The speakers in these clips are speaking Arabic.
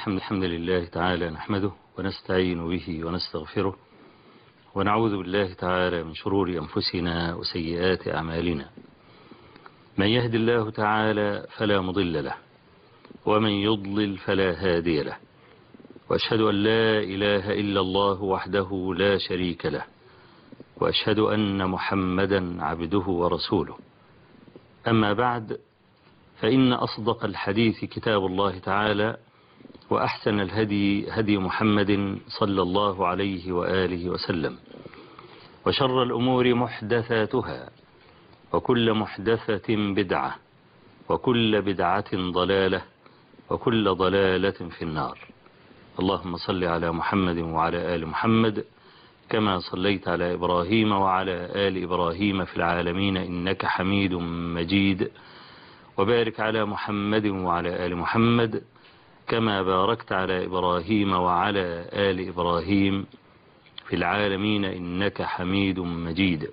الحمد لله تعالى نحمده ونستعين به ونستغفره ونعوذ بالله تعالى من شرور أنفسنا وسيئات أعمالنا. من يهد الله تعالى فلا مضل له ومن يضلل فلا هادي له، وأشهد أن لا إله إلا الله وحده لا شريك له، وأشهد أن محمدا عبده ورسوله. أما بعد، فإن أصدق الحديث كتاب الله تعالى، وأحسن الهدي هدي محمد صلى الله عليه وآله وسلم، وشر الأمور محدثاتها، وكل محدثة بدعة، وكل بدعة ضلالة، وكل ضلالة في النار. اللهم صل على محمد وعلى آل محمد كما صليت على إبراهيم وعلى آل إبراهيم في العالمين إنك حميد مجيد، وبارك على محمد وعلى آل محمد كما باركت على إبراهيم وعلى آل إبراهيم في العالمين إنك حميد مجيد.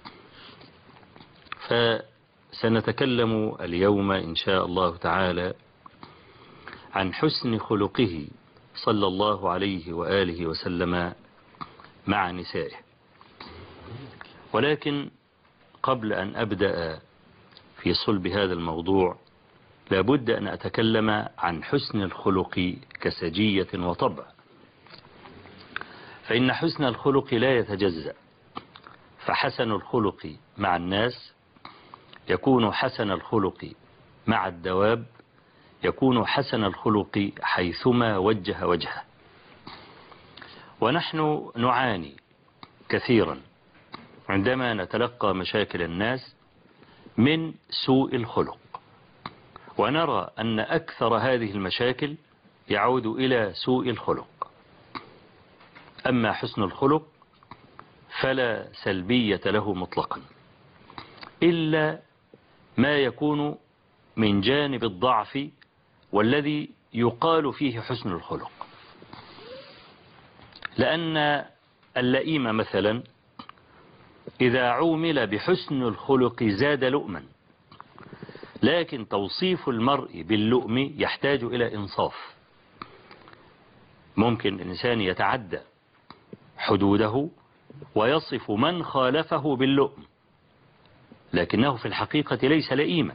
فسنتكلم اليوم إن شاء الله تعالى عن حسن خلقه صلى الله عليه وآله وسلم مع نسائه. ولكن قبل أن أبدأ في صلب هذا الموضوع لابد أن أتكلم عن حسن الخلق كسجية وطبع، فإن حسن الخلق لا يتجزأ، فحسن الخلق مع الناس يكون حسن الخلق مع الدواب، يكون حسن الخلق حيثما وجه وجهه. ونحن نعاني كثيرا عندما نتلقى مشاكل الناس من سوء الخلق، ونرى أن أكثر هذه المشاكل يعود إلى سوء الخلق. أما حسن الخلق فلا سلبية له مطلقا، إلا ما يكون من جانب الضعف والذي يقال فيه حسن الخلق. لأن اللئيم مثلا إذا عومل بحسن الخلق زاد لؤما، لكن توصيف المرء باللؤم يحتاج إلى إنصاف. ممكن الإنسان يتعدى حدوده ويصف من خالفه باللؤم، لكنه في الحقيقة ليس لئيما،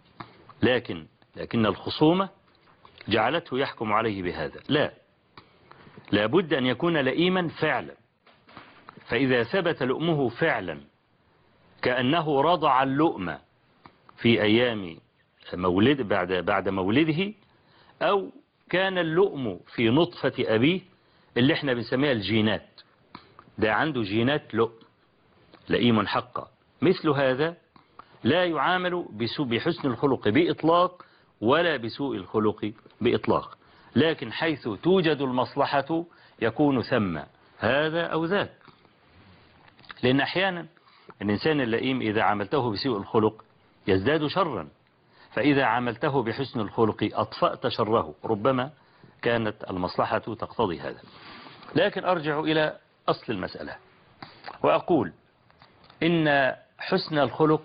لكن الخصومة جعلته يحكم عليه بهذا. لا بد أن يكون لئيما فعلا، فإذا ثبت لؤمه فعلا كأنه رضع اللؤم في أيام بعد مولده، أو كان اللؤم في نطفة أبيه اللي احنا بنسميها الجينات، ده عنده جينات لؤم لئيم حقا. مثل هذا لا يعامل بحسن الخلق بإطلاق ولا بسوء الخلق بإطلاق، لكن حيث توجد المصلحة يكون ثم هذا أو ذاك. لأن أحيانا الإنسان اللئيم إذا عاملته بسوء الخلق يزداد شرا، فإذا عاملته بحسن الخلق أطفأت شره، ربما كانت المصلحة تقتضي هذا. لكن أرجع إلى أصل المسألة وأقول إن حسن الخلق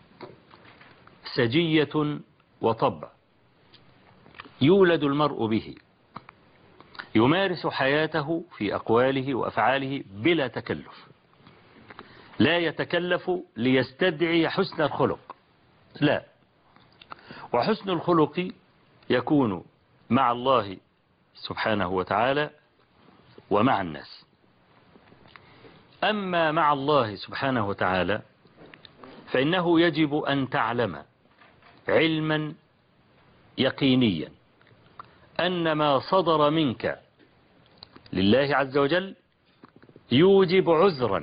سجية وطبع يولد المرء به، يمارس حياته في أقواله وأفعاله بلا تكلف، لا يتكلف ليستدعي حسن الخلق، لا. وحسن الخلق يكون مع الله سبحانه وتعالى ومع الناس. أما مع الله سبحانه وتعالى فإنه يجب أن تعلم علما يقينيا أن ما صدر منك لله عز وجل يوجب عذرا،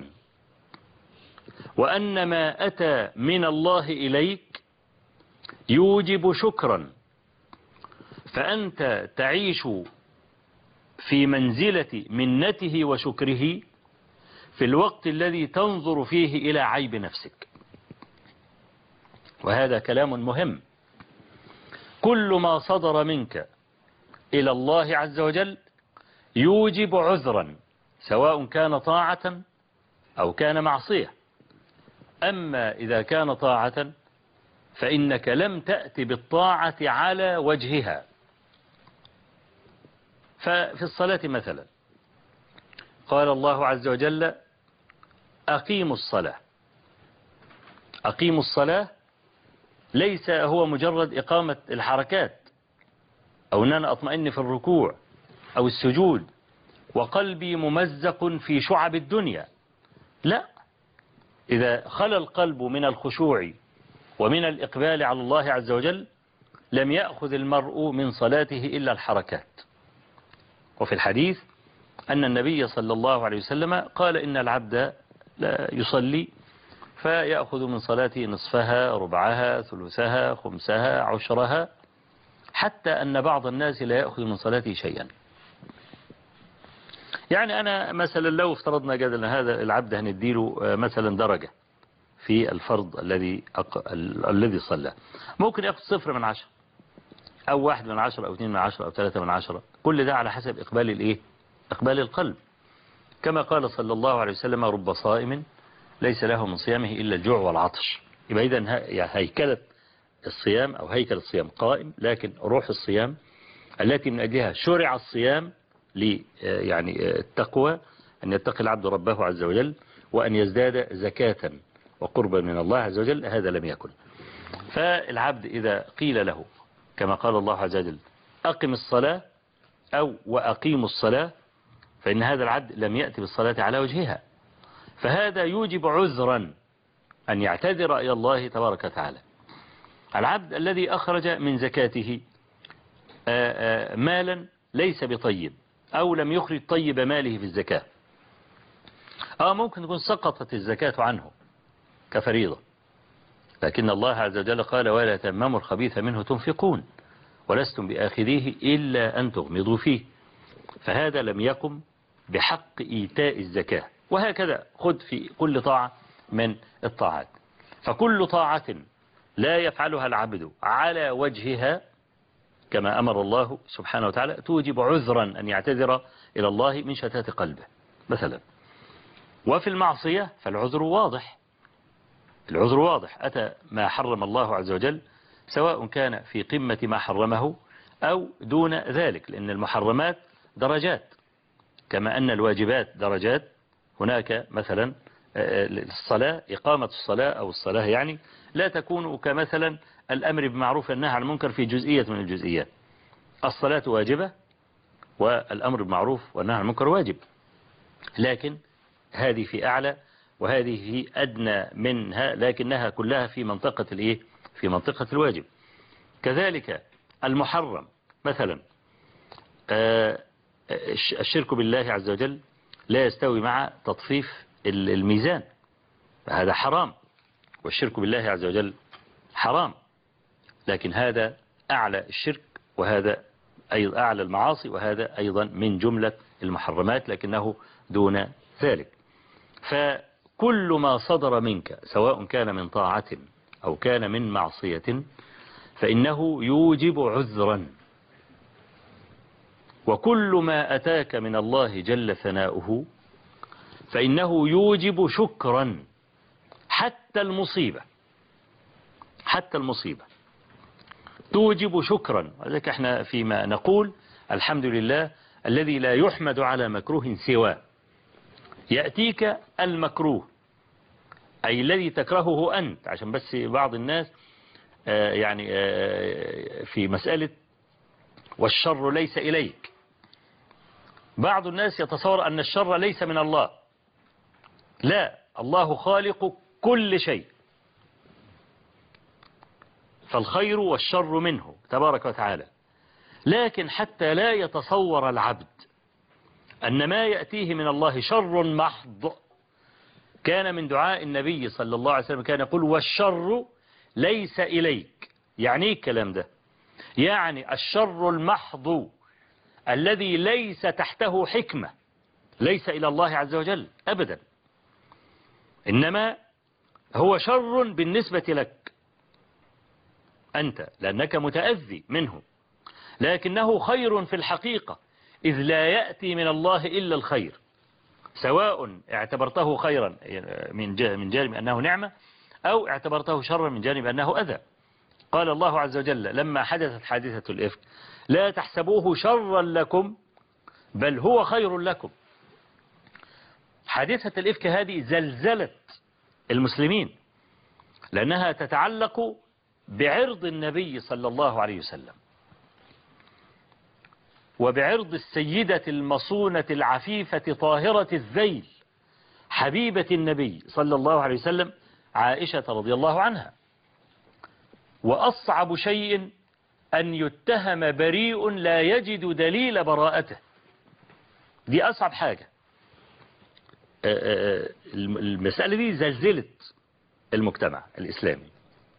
وأن ما أتى من الله إليك يوجب شكرا، فأنت تعيش في منزلة منته وشكره في الوقت الذي تنظر فيه إلى عيب نفسك. وهذا كلام مهم. كل ما صدر منك إلى الله عز وجل يوجب عذرا، سواء كان طاعة أو كان معصية. أما إذا كان طاعة فإنك لم تأتي بالطاعة على وجهها، ففي الصلاة مثلا قال الله عز وجل أقيموا الصلاة. أقيموا الصلاة ليس هو مجرد إقامة الحركات أو أن أنا أطمئن في الركوع أو السجود وقلبي ممزق في شعب الدنيا، لا. إذا خلى القلب من الخشوع ومن الإقبال على الله عز وجل لم يأخذ المرء من صلاته إلا الحركات. وفي الحديث أن النبي صلى الله عليه وسلم قال إن العبد لا يصلي فيأخذ من صلاته نصفها، ربعها، ثلثها، خمسها، عشرها، حتى أن بعض الناس لا يأخذ من صلاته شيئا. يعني أنا مثلا لو افترضنا جدلا هذا العبد هنديله مثلا درجة في الفرض الذي صلى، ممكن يأخذ 0/10 أو 1/10 أو 2/10 أو 3/10، كل ده على حسب إقبال القلب. كما قال صلى الله عليه وسلم رب صائم ليس له من صيامه إلا الجوع والعطش. يبقى إذن هيكلة الصيام أو هيكل الصيام قائم، لكن روح الصيام التي من أجلها شرع الصيام يعني التقوى، أن يتقي العبد ربه عز وجل وأن يزداد زكاة وقربا من الله عز وجل، هذا لم يكن. فالعبد إذا قيل له كما قال الله عز وجل أقم الصلاة أو وأقيموا الصلاة، فإن هذا العبد لم يأتي بالصلاة على وجهها، فهذا يوجب عذرا أن يعتذر إلى الله تبارك وتعالى. العبد الذي أخرج من زكاته مالا ليس بطيب أو لم يخرج طيب ماله في الزكاة، ممكن تكون سقطت الزكاة عنه كفريضة، لكن الله عز وجل قال ولا تيمموا الخبيث منه تنفقون ولستم بآخذيه إلا أن تغمضوا فيه، فهذا لم يقم بحق إيتاء الزكاة. وهكذا خذ في كل طاعة من الطاعات، فكل طاعة لا يفعلها العبد على وجهها كما أمر الله سبحانه وتعالى توجب عذرا أن يعتذر إلى الله من شتات قلبه مثلا. وفي المعصية فالعذر واضح، العذر واضح، أتى ما حرم الله عز وجل سواء كان في قمة ما حرمه أو دون ذلك، لأن المحرمات درجات كما أن الواجبات درجات. هناك مثلا الصلاة، إقامة الصلاة أو الصلاة يعني لا تكون كمثلا الأمر بمعروف والنهي عن المنكر في جزئية من الجزئيات. الصلاة واجبة والأمر بالمعروف والنهي عن المنكر واجب، لكن هذه في أعلى وهذه في أدنى منها، لكنها كلها في منطقة في منطقة الواجب. كذلك المحرم مثلا الشرك بالله عز وجل لا يستوي مع تطفيف الميزان، فهذا حرام، والشرك بالله عز وجل حرام، لكن هذا أعلى الشرك وهذا أيضا أعلى المعاصي وهذا أيضا من جملة المحرمات لكنه دون ذلك. فكل ما صدر منك سواء كان من طاعة أو كان من معصية فإنه يوجب عذرا، وكل ما أتاك من الله جل ثناؤه فإنه يوجب شكرا، حتى المصيبة توجب شكرا. ولذلك احنا فيما نقول الحمد لله الذي لا يحمد على مكروه سواه. يأتيك المكروه أي الذي تكرهه أنت، عشان بس بعض الناس يعني في مسألة والشر ليس إليك، بعض الناس يتصور أن الشر ليس من الله، لا، الله خالق كل شيء، فالخير والشر منه تبارك وتعالى. لكن حتى لا يتصور العبد أن ما يأتيه من الله شر محض، كان من دعاء النبي صلى الله عليه وسلم كان يقول والشر ليس إليك. يعني الكلام ده يعني الشر المحض الذي ليس تحته حكمة ليس إلى الله عز وجل أبدا، إنما هو شر بالنسبة لك أنت لأنك متأذي منه، لكنه خير في الحقيقة إذ لا يأتي من الله إلا الخير، سواء اعتبرته خيرا من جانب أنه نعمة أو اعتبرته شرا من جانب أنه أذى. قال الله عز وجل لما حدثت حادثة الإفك لا تحسبوه شرا لكم بل هو خير لكم. حادثة الإفك هذه زلزلت المسلمين، لأنها تتعلق بعرض النبي صلى الله عليه وسلم، وبعرض السيدة المصونة العفيفة طاهرة الذيل حبيبة النبي صلى الله عليه وسلم عائشة رضي الله عنها. وأصعب شيء أن يتهم بريء لا يجد دليل براءته، دي أصعب حاجة. المسألة دي زلزلت المجتمع الإسلامي.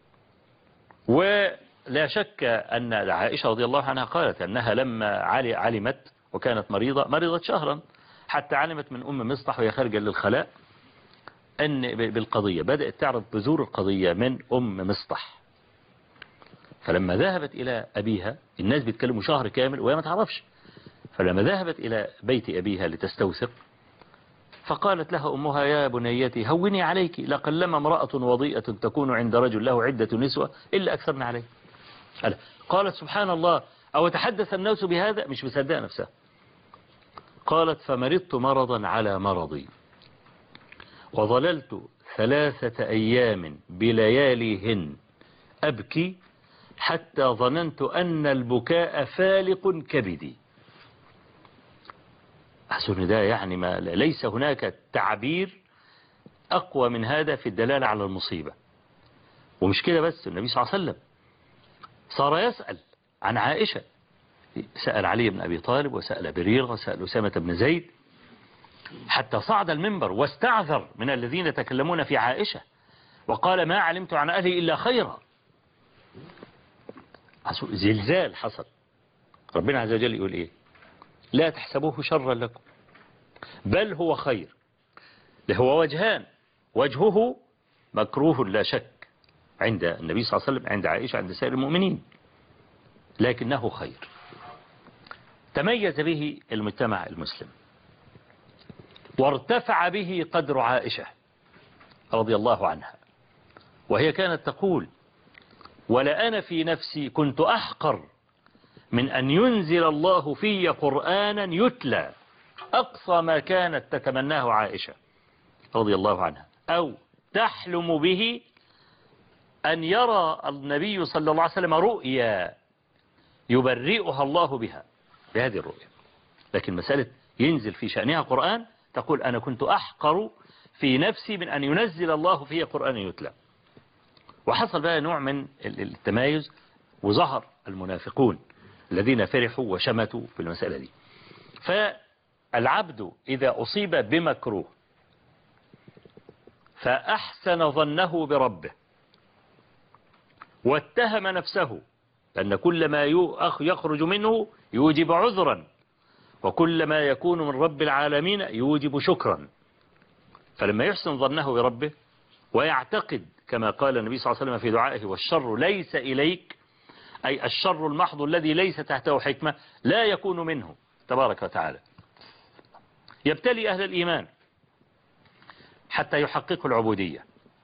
ولا شك أن عائشة رضي الله عنها قالت أنها لما علمت وكانت مريضة شهرا، حتى علمت من أم مصطح وهي خارجة للخلاء أن بالقضية، بدأت تعرف بذور القضية من أم مصطح. فلما ذهبت إلى أبيها، الناس بيتكلموا شهر كامل وهي ما تعرفش، فلما ذهبت إلى بيت أبيها لتستوثق، فقالت لها أمها: يا بنيتي هوني عليك، لقلما امرأة وضيئة تكون عند رجل له عدة نسوة إلا أكثرنا عليه. قالت: سبحان الله، أو تحدث الناس بهذا؟ مش مصدقة نفسها. قالت: فمرضت مرضا على مرضي، وظللت 3 أيام بلياليهن أبكي حتى ظننت أن البكاء فالق كبدي. أحسن ده يعني ما ليس هناك تعبير أقوى من هذا في الدلالة على المصيبة. ومش كده بس، النبي صلى الله عليه وسلم صار يسأل عن عائشة، سأل علي بن أبي طالب، وسأل بريرة، وسأل أسامة بن زيد، حتى صعد المنبر واستعذر من الذين يتكلمون في عائشة، وقال: ما علمت عن أهلي إلا خيرا. زلزال حصل. ربنا عز وجل يقول إيه؟ لا تحسبوه شرا لكم بل هو خير. هو وجهان: وجهه مكروه لا شك عند النبي صلى الله عليه وسلم، عند عائشة، عند سائر المؤمنين، لكنه خير تميز به المجتمع المسلم، وارتفع به قدر عائشة رضي الله عنها. وهي كانت تقول: ولا أنا في نفسي كنت أحقر من أن ينزل الله في قرآنا يتلى، أقصى ما كانت تتمناه عائشة رضي الله عنها، أو تحلم به أن يرى النبي صلى الله عليه وسلم رؤيا يبرئها الله بها بهذه الرؤيا. لكن مسألة ينزل في شأنها قرآن، تقول: أنا كنت أحقر في نفسي من أن ينزل الله في قرآن يتلى. وحصل بقى نوع من التمايز، وظهر المنافقون الذين فرحوا وشمتوا في المسألة دي. فالعبد إذا أصيب بمكروه فأحسن ظنه بربه، واتهم نفسه، لأن كل ما يخرج منه يوجب عذرا، وكل ما يكون من رب العالمين يوجب شكرا. فلما يحسن ظنه بربه ويعتقد كما قال النبي صلى الله عليه وسلم في دعائه: والشر ليس إليك، أي الشر المحض الذي ليس تحته حكمة لا يكون منه تبارك وتعالى. يبتلي أهل الإيمان حتى يحققوا العبودية،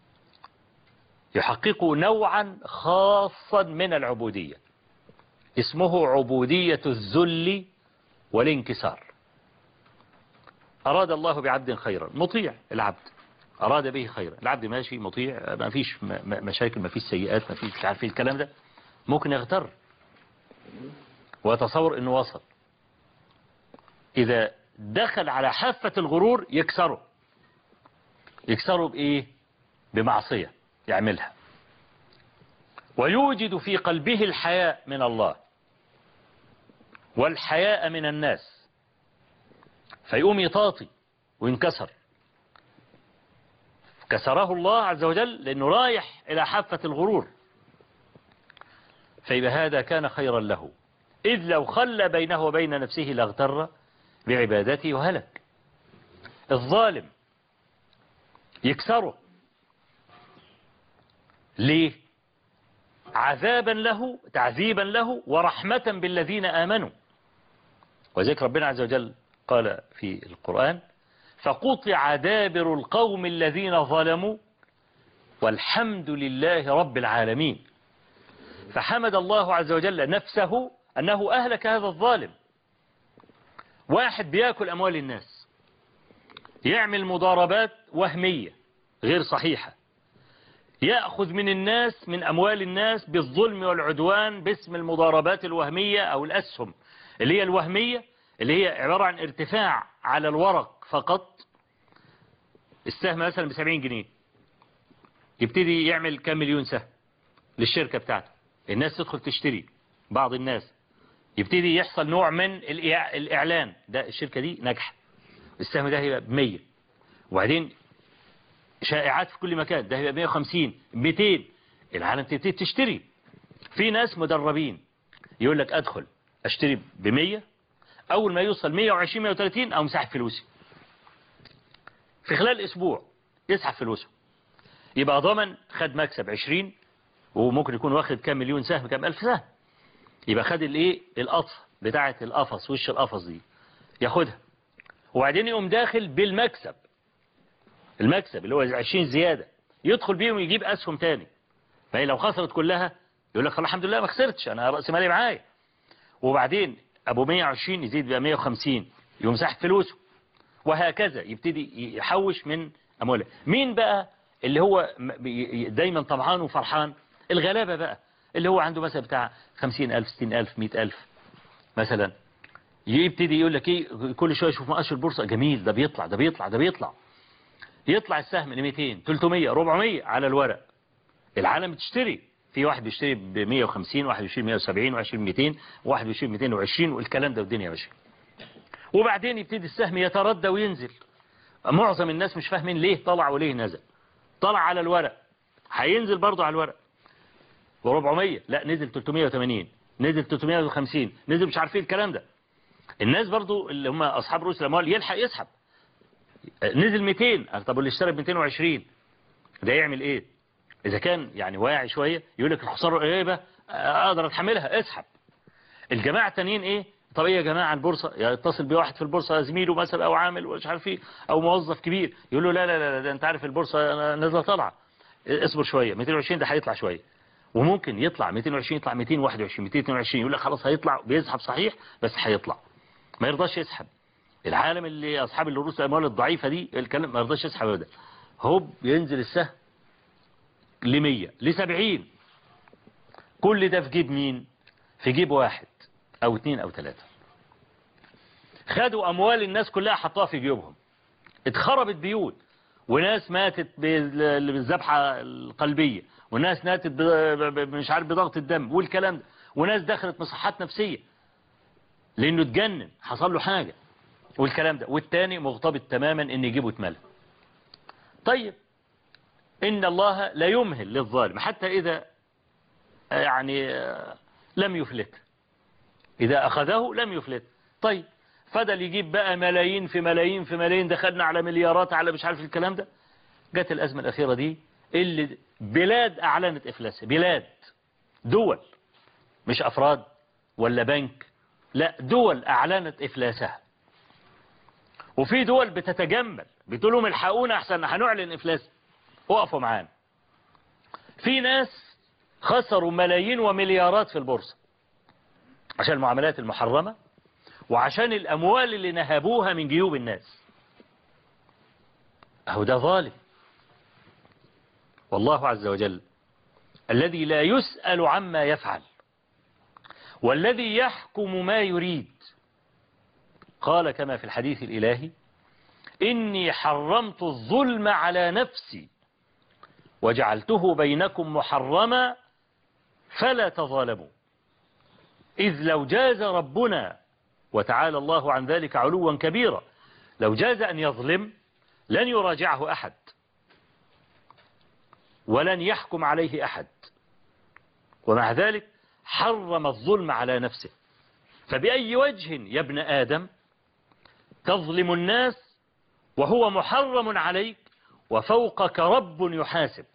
يحققوا نوعا خاصا من العبودية اسمه عبودية الذل والانكسار. أراد الله بعبد خيرا، مطيع العبد، أراد به خيرا، العبد ماشي مطيع، ما فيش مشاكل، ما فيش سيئات، ما فيش عارف الكلام ده، ممكن يغتر ويتصور انه وصل. إذا دخل على حافة الغرور يكسره بإيه؟ بمعصية يعملها، ويوجد في قلبه الحياء من الله والحياء من الناس، فيقوم يطاطي وينكسر. كسره الله عز وجل لأنه رايح إلى حافة الغرور. فإذا هذا كان خيرا له، إذ لو خلى بينه وبين نفسه لاغتر بعبادته وهلك. الظالم يكسره ليه؟ عذابا له، تعذيبا له، ورحمة بالذين آمنوا. وذلك ربنا عز وجل قال في القرآن: فقطع دابر القوم الذين ظلموا والحمد لله رب العالمين. فحمد الله عز وجل نفسه أنه أهلك هذا الظالم، واحد بياكل أموال الناس، يعمل مضاربات وهمية غير صحيحة، يأخذ من الناس من أموال الناس بالظلم والعدوان باسم المضاربات الوهمية أو الأسهم اللي هي الوهمية، اللي هي عبارة عن ارتفاع على الورق فقط. السهم مثلا ب70 جنيه، يبتدي يعمل كام مليون سهم للشركة بتاعته، الناس تدخل تشتري، بعض الناس يبتدي يحصل نوع من الإعلان، ده الشركة دي ناجحة، السهم ده هيبقى ب100، وبعدين شائعات في كل مكان، ده هيبقى 150 200، العالم تبتدي تشتري. في ناس مدربين يقول لك أدخل أشتري ب100، أول ما يوصل 120 130 أو مسحب فلوسي، في خلال أسبوع يسحب فلوسه، يبقى ضمن خد مكسب 20، وممكن يكون واخد كام مليون سهم، كام ألف سهم، يبقى خد الايه القطف بتاعة القفص، وش القفص دي ياخدها، وبعدين يقوم داخل بالمكسب، المكسب اللي هو 20 زيادة، يدخل بيهم يجيب أسهم تاني، فهي لو خسرت كلها يقول لك خلاص الحمد لله ما خسرتش، أنا رأس مالي معايا، وبعدين أبو 120 يزيد بقى 150، يقوم سحب فلوسه، وهكذا يبتدي يحوش من أمواله. مين بقى اللي هو دايما طمعان وفرحان؟ الغلابة بقى، اللي هو عنده مثلا بتاع 50,000 60,000 100,000 مثلا، يبتدي يقول لك ايه، كل شويه يشوف مؤشر البورصه جميل، ده بيطلع ده بيطلع ده بيطلع، يطلع السهم ل 200 300 400 على الورق، العالم بتشتري، في واحد بيشتري ب 150، واحد بيشتري 170، واحد بيشتري 200، واحد بيشتري 220، والكلام ده والدنيا ماشيه. وبعدين يبتدي السهم يتردى وينزل، معظم الناس مش فاهمين ليه طلع وليه نزل، طلع على الورق هينزل برضه على الورق، و400 لا نزل 380، نزل 350، نزل مش عارفين الكلام ده. الناس برضو اللي هم أصحاب رؤوس الأموال يلحق يسحب، نزل 200، طب اللي اشترى ب 220 ده يعمل ايه؟ إذا كان يعني واعي شوية يقول لك الخسارة قريبة أقدر أتحملها، اسحب. الجماعة التانيين ايه؟ طب ايه يا جماعة البورصة، يتصل بواحد في البورصة زميله مثلا أو عامل ومش عارف ايه أو موظف كبير، يقول له لا لا لا ده أنت عارف البورصة نازلة طالعة، اصبر شوية، 220 ده هيطلع شوية، وممكن يطلع 220 يطلع 221 222، يقول لك خلاص هيطلع، بيسحب صحيح بس هيطلع، ما يرضاش يسحب. العالم اللي أصحاب الرؤوس الأموال الضعيفة دي الكلام ما يرضاش يسحب أبدا، هو ينزل السهم ل100 ل70، كل ده في جيب مين؟ في جيب واحد أو اثنين أو ثلاثة، خدوا أموال الناس كلها حطوها في جيوبهم، اتخربت بيوت، وناس ماتت بالذبحة القلبية، وناس ماتت مش عارف بضغط الدم والكلام ده، وناس دخلت مصحات نفسية لأنه اتجنن حصل له حاجة والكلام ده، والتاني مغتبط تماما ان يجيبه اتملى. طيب إن الله لا يمهل للظالم حتى إذا يعني لم يفلت، إذا أخذه لم يفلت. طيب فضل يجيب بقى ملايين في ملايين في ملايين، دخلنا على مليارات على مش عارف الكلام ده. جت الأزمة الأخيرة دي اللي بلاد أعلنت إفلاسها، بلاد دول مش أفراد ولا بنك، لا دول أعلنت إفلاسها، وفي دول بتتجمل بتقول لهم الحقونا أحسن هنعلن إفلاس، وقفوا معانا. في ناس خسروا ملايين ومليارات في البورصة عشان المعاملات المحرمة وعشان الأموال اللي نهبوها من جيوب الناس. أهو ده ظالم. والله عز وجل الذي لا يسأل عما يفعل والذي يحكم ما يريد قال كما في الحديث الإلهي: إني حرمت الظلم على نفسي وجعلته بينكم محرما فلا تظالموا. إذ لو جاز ربنا وتعالى الله عن ذلك علوا كبيرا، لو جاز أن يظلم لن يراجعه أحد ولن يحكم عليه أحد، ومع ذلك حرم الظلم على نفسه. فبأي وجه يا ابن آدم تظلم الناس وهو محرم عليك وفوقك رب يحاسب؟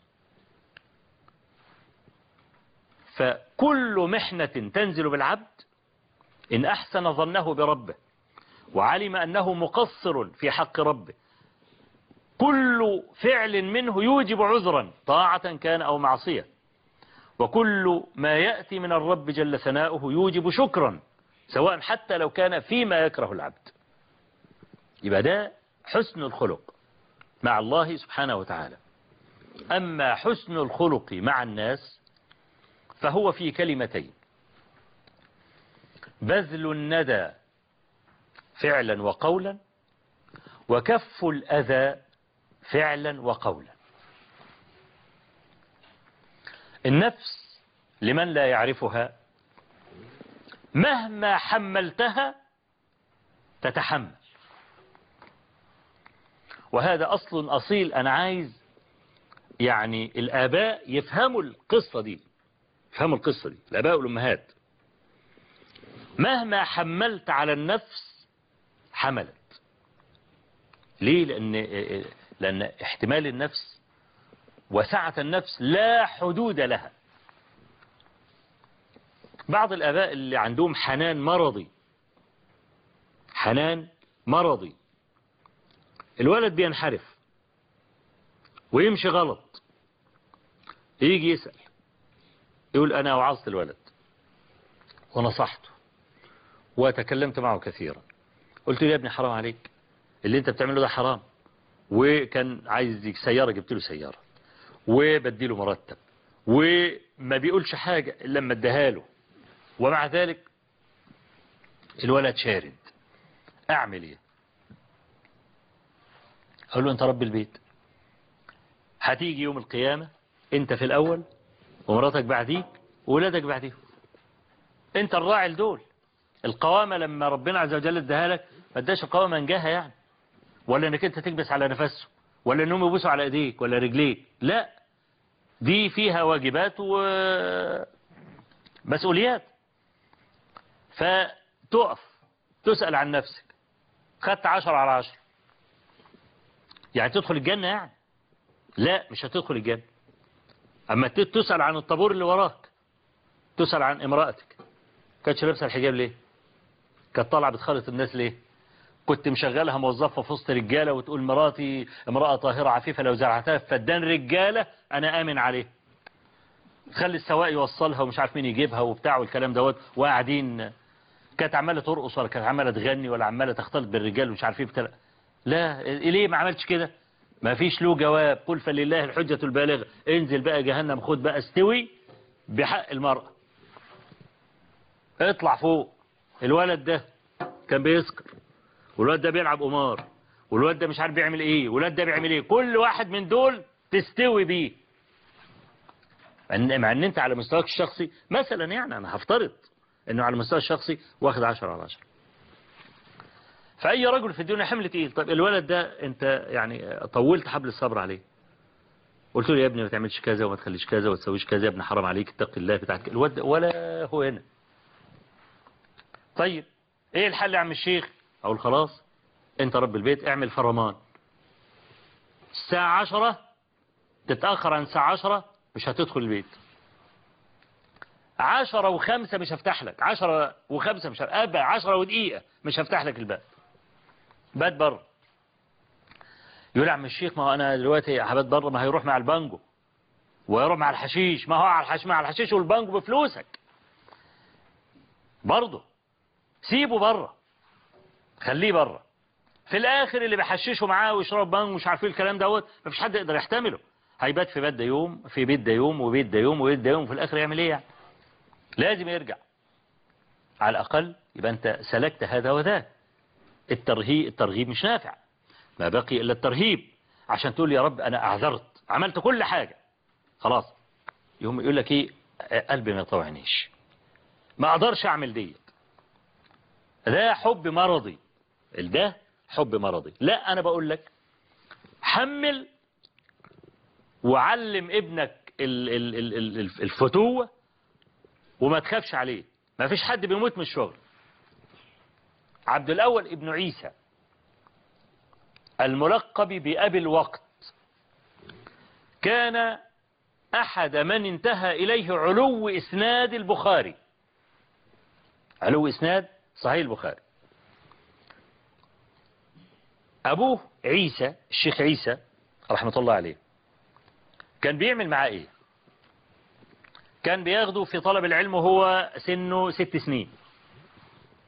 فكل محنة تنزل بالعبد إن أحسن ظنه بربه وعلم أنه مقصر في حق ربه، كل فعل منه يوجب عذرا طاعة كان أو معصية، وكل ما يأتي من الرب جل ثناؤه يوجب شكرا سواء حتى لو كان فيما يكره العبد. يبقى ده حسن الخلق مع الله سبحانه وتعالى. أما حسن الخلق مع الناس فهو في كلمتين: بذل الندى فعلا وقولا، وكف الأذى فعلا وقولا. النفس لمن لا يعرفها مهما حملتها تتحمل، وهذا أصل أصيل. أنا عايز يعني الآباء يفهموا القصة دي، يفهموا القصة دي، الآباء والأمهات. مهما حملت على النفس حملت. ليه؟ لأن احتمال النفس وسعة النفس لا حدود لها. بعض الآباء اللي عندهم حنان مرضي، حنان مرضي، الولد بينحرف ويمشي غلط، يجي يسأل يقول أنا وعظت الولد ونصحته وتكلمت معه كثيرا، قلت له يا ابني حرام عليك، اللي انت بتعمله ده حرام، وكان عايز سيارة جبت له سيارة وبدي له مرتب وما بيقولش حاجة إلا لما اديها له، ومع ذلك الولد شارد. أعمل إيه؟ أقول له أنت رب البيت، هتيجي يوم القيامة أنت في الأول ومراتك بعديك وولادك بعديهم، أنت الراعي لدول. القوامة لما ربنا عز وجل اداها لك ما اداش القوامة منجاها يعني، ولا انك انت تكبس على نفسه، ولا انهم يبوسوا على ايديك ولا رجليك، لا، دي فيها واجبات ومسؤوليات. فتقف تسأل عن نفسك، خدت 10/10 يعني تدخل الجنة يعني؟ لا، مش هتدخل الجنة. اما تسأل عن الطابور اللي وراك، تسأل عن امرأتك، كانتش لابسه الحجاب ليه؟ كانت طالعه بتخالط الناس ليه؟ كنت مشغلها موظفة في وسط رجالة وتقول مراتي امرأة طاهرة عفيفة لو زرعتها في فدان رجالة أنا آمن عليه. خلي السواق يوصلها ومش عارف مين يجيبها وبتاع والكلام دوت، وقاعدين كانت عمالة ترقص ولا كانت عمالة تغني ولا عمالة تختلط بالرجال ومش عارف ايه بتاع. لا، ليه ما عملتش كده؟ ما فيش له جواب. قل فلله الحجة البالغة. انزل بقى جهنم، خد بقى استوي بحق المرأة، اطلع فوق. الولد ده كان بيسكر، والواد ده بيلعب قمار، والواد ده مش عارف بيعمل ايه، والواد ده بيعمل ايه، كل واحد من دول تستوي بيه. مع ان انت على مستواك الشخصي مثلا، يعني انا هفترض انه على المستوى الشخصي واخد 10/10. فاي رجل في الدنيا حمل تقيل. طيب الولد ده انت يعني طولت حبل الصبر عليه، قلت له يا ابني ما تعملش كذا وما تخليش كذا وما تسويش كذا، يا ابني حرام عليك اتق الله بتاعك. الواد ولا هو هنا. طيب ايه الحل يا عم الشيخ؟ اقول خلاص، انت رب البيت اعمل فرمان، الساعة 10 تتأخر عن الساعة 10 مش هتدخل البيت. 10:05 مش هفتح لك، 10:05 مش هفتح، 10:01 مش هفتح لك الباب، بات بره. يقول يا عم الشيخ ما هو انا دلوقتي هبات بره، ما هيروح مع البانجو ويروح مع الحشيش، ما هو مع الحشيش والبانجو بفلوسك برضه، سيبه بره، خليه بره. في الاخر اللي بيحششه معاه ويشرب بانجو مش عارفين الكلام دوت، مفيش حد يقدر يحتمله. هيبات في بيت ده يوم، في بيت ده يوم، وبيت ده يوم، وبيت ده يوم، وفي الاخر يعمل ايه يعني؟ لازم يرجع. على الاقل يبقى انت سلكت هذا وذاك. الترغيب مش نافع، ما بقي الا الترهيب، عشان تقول يا رب انا اعذرت، عملت كل حاجة خلاص. يقوم يقول لك ايه؟ قلبي ما يطوعنيش، ما اقدرش اعمل ديت. ده حب مرضي، ده حب مرضي. لا، انا بقول لك حمل وعلم ابنك الفتوة وما تخافش عليه. ما فيش حد بيموت من الشغل. عبد الأول ابن عيسى الملقب بأبي الوقت كان أحد من انتهى إليه علو إسناد البخاري، علو إسناد صحيح البخاري. أبوه عيسى، الشيخ عيسى رحمة الله عليه، كان بيعمل معاه إيه؟ كان بياخده في طلب العلم وهو سنه 6 سنين،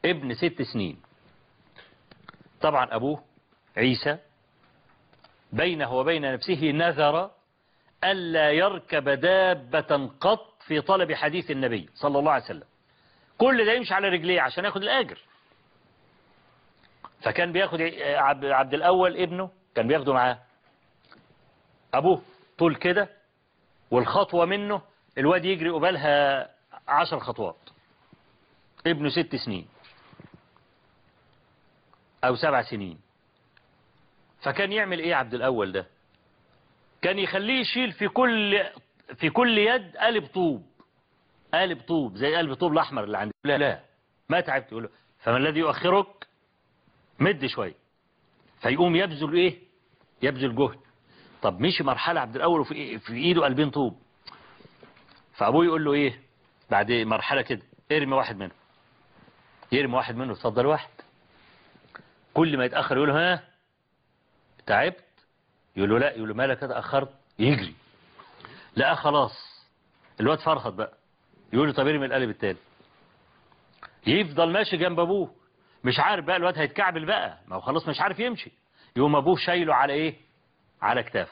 ابن 6 سنين. طبعا أبوه عيسى بينه وبين نفسه نذر ألا يركب دابة قط في طلب حديث النبي صلى الله عليه وسلم، كل ده يمشي على رجليه عشان ياخد الأجر. فكان بياخد عبد الأول ابنه كان بياخده معاه، أبوه طول كده والخطوة منه الواد يجري قبالها 10 خطوات، ابنه 6 سنين أو 7 سنين. فكان يعمل إيه عبد الأول ده؟ كان يخليه يشيل في كل يد قالب طوب زي قالب طوب الأحمر اللي عندي. لا ما تعبت. يقول له فما الذي يؤخرك؟ مد شوية. فيقوم يبذل إيه؟ يبذل جهد. طب مشي مرحلة عبد الأول وفي إيده قلبين طوب. فأبوه يقول له إيه بعد مرحلة كده؟ ارمي واحد منه. يرمي واحد منه، اتفضل واحد. كل ما يتأخر يقول له ها تعبت؟ يقول له لا. يقول له مالك اتأخرت؟ يجري. لا خلاص الواد فرهط بقى. يقول له طب ارمي القالب التاني. يفضل ماشي جنب أبوه مش عارف بقى الواد هيتكعبل بقى، ما هو خلاص مش عارف يمشي. يقوم أبوه شايله على إيه؟ على كتافه.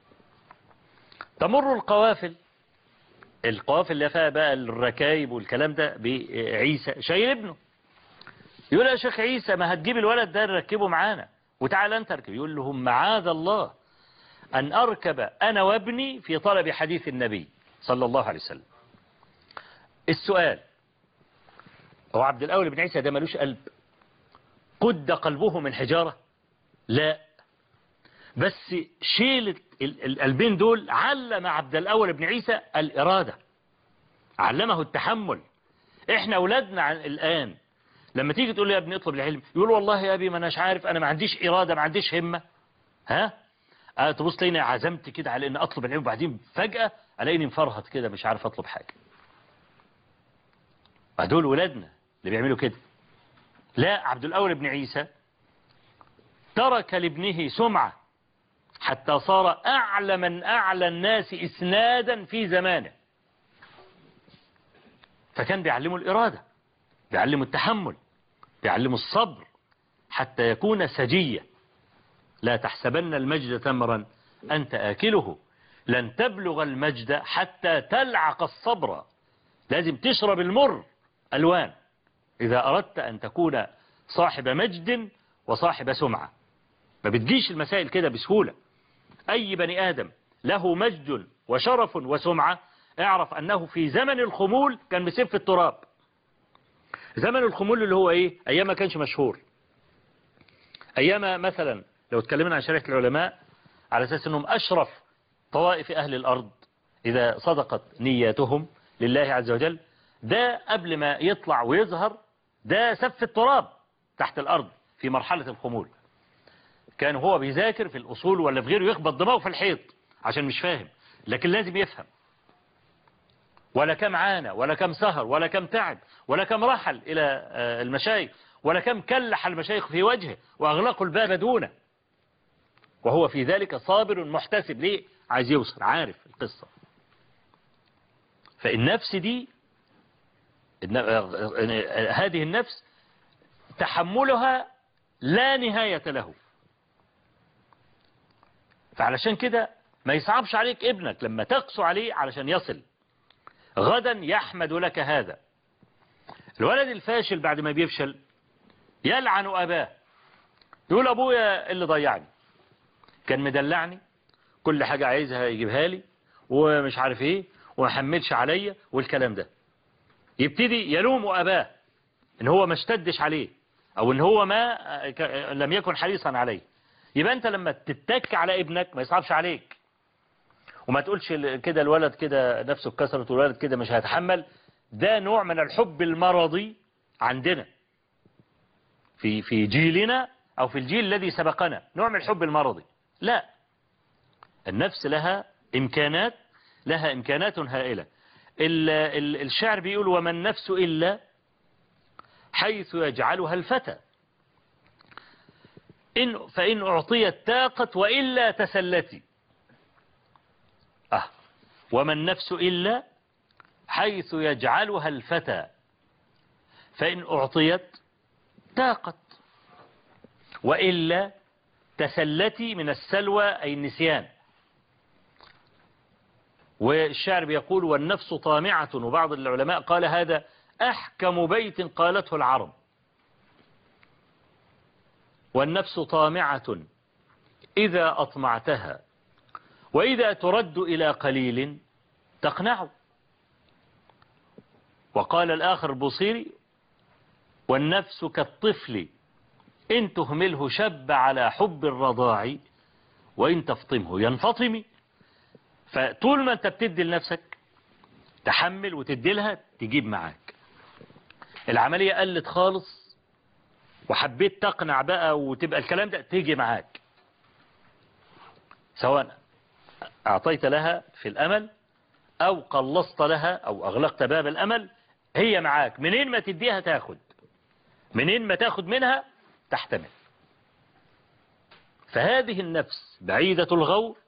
تمر القوافل اللي فيها بقى الركايب والكلام ده بعيسى شايل ابنه. يقول يا شيخ عيسى ما هتجيب الولد ده نركبه معانا وتعال انت اركب. يقول لهم معاذ الله أن أركب أنا وابني في طلب حديث النبي صلى الله عليه وسلم. السؤال، هو عبد الأول بن عيسى ده ملوش قلب؟ قد قلبه من حجارة؟ لا، بس شيل القلبين دول علم عبد الأول بن عيسى الإرادة، علمه التحمل. احنا أولادنا الآن لما تيجي تقول لي يا ابني اطلب العلم يقول والله يا أبي ما أناش عارف، أنا ما عنديش إرادة، ما عنديش همة. تبص تلاقيني عزمت كده على أن أطلب العلم وبعدين فجأة ألاقيني مفرهط كده مش عارف أطلب حاجة. دول ولادنا اللي بيعملوا كده. لا، عبد الأول بن عيسى ترك لابنه سمعة حتى صار أعلى من أعلى الناس إسنادا في زمانه. فكان بيعلمه الإرادة، بيعلمه التحمل، بيعلمه الصبر حتى يكون سجية. لا تحسبن المجد تمرا أنت آكله، لن تبلغ المجد حتى تلعق الصبر. لازم تشرب المر ألوان إذا أردت أن تكون صاحب مجد وصاحب سمعة. ما بتجيش المسائل كده بسهولة. أي بني آدم له مجد وشرف وسمعة اعرف أنه في زمن الخمول كان بيسيب في التراب. زمن الخمول اللي هو إيه؟ أيام ما كانش مشهور، أيام مثلا لو اتكلمنا عن شريعة العلماء على أساس أنهم أشرف طوائف أهل الأرض إذا صدقت نياتهم لله عز وجل، ده قبل ما يطلع ويظهر ده سف التراب تحت الأرض في مرحلة الخمول. كان هو بيذاكر في الأصول ولا في غيره يخبط دماغه في الحيط عشان مش فاهم، لكن لازم يفهم. ولا كم عانى ولا كم سهر ولا كم تعب ولا كم رحل إلى المشايخ ولا كم كلح المشايخ في وجهه وأغلقوا الباب دونه، وهو في ذلك صابر محتسب. ليه؟ عايز يوصل، عارف القصة. فالنفس دي هذه النفس تحملها لا نهاية له. فعلشان كده ما يصعبش عليك ابنك لما تقسو عليه علشان يصل، غدا يحمد لك هذا. الولد الفاشل بعد ما بيفشل يلعن أباه، يقول أبويا اللي ضيعني، كان مدلعني كل حاجة عايزها يجيبها لي ومش عارف ايه وما حملش عليا والكلام ده. يبتدي يلوم أباه ان هو ما اشتدش عليه او ان هو ما لم يكن حريصا عليه. يبقى انت لما تتك على ابنك ما يصعبش عليك وما تقولش كده الولد كده نفسه اتكسرت والولد كده مش هيتحمل. ده نوع من الحب المرضي عندنا في جيلنا او في الجيل الذي سبقنا، نوع من الحب المرضي. لا، النفس لها إمكانات هائلة. الشعر بيقول وما النفس إلا حيث يجعلها الفتى، فإن أعطيت تاقت وإلا تسلتي. وما النفس إلا حيث يجعلها الفتى فإن أعطيت تاقت، وإلا تسلتي من السلوى أي النسيان. والشعر بيقول والنفس طامعة، وبعض العلماء قال هذا أحكم بيت قالته العرب، والنفس طامعة إذا أطمعتها، وإذا ترد إلى قليل تقنع. وقال الآخر البوصيري والنفس كالطفل إن تهمله شب على حب الرضاع وإن تفطمه ينفطم. فطول ما أنت بتدي لنفسك تحمل وتدي لها تجيب معاك. العملية قلت خالص وحبيت تقنع بقى وتبقى الكلام ده تيجي معاك، سواء أعطيت لها في الأمل أو قلصت لها أو أغلقت باب الأمل، هي معاك. منين ما تديها تاخد، منين ما تاخد منها تحتمل. فهذه النفس بعيدة الغور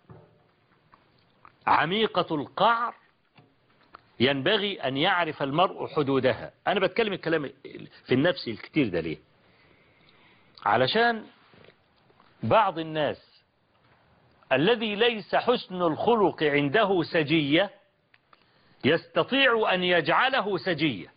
عميقة القعر، ينبغي أن يعرف المرء حدودها. أنا بتكلم الكلام في النفس الكتير ده ليه؟ علشان بعض الناس الذي ليس حسن الخلق عنده سجية يستطيع أن يجعله سجية.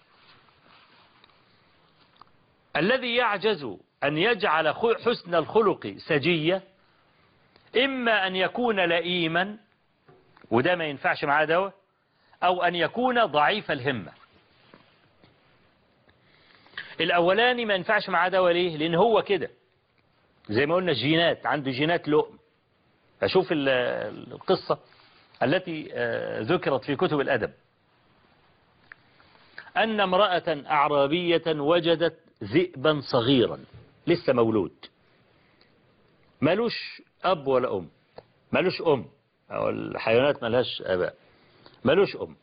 الذي يعجز أن يجعل حسن الخلق سجية إما أن يكون لئيما، وده ما ينفعش معاه دواء، أو أن يكون ضعيف الهمة. الأولاني ما ينفعش معاه دواء ليه؟ لأن هو كده زي ما قلنا جينات، عنده جينات لؤم. أشوف القصة التي ذكرت في كتب الأدب أن امرأة أعرابية وجدت ذئبا صغيرا لسه مولود، ملوش أب ولا أم، ملوش أم، أو الحيوانات ملهاش أباء، ملوش أم.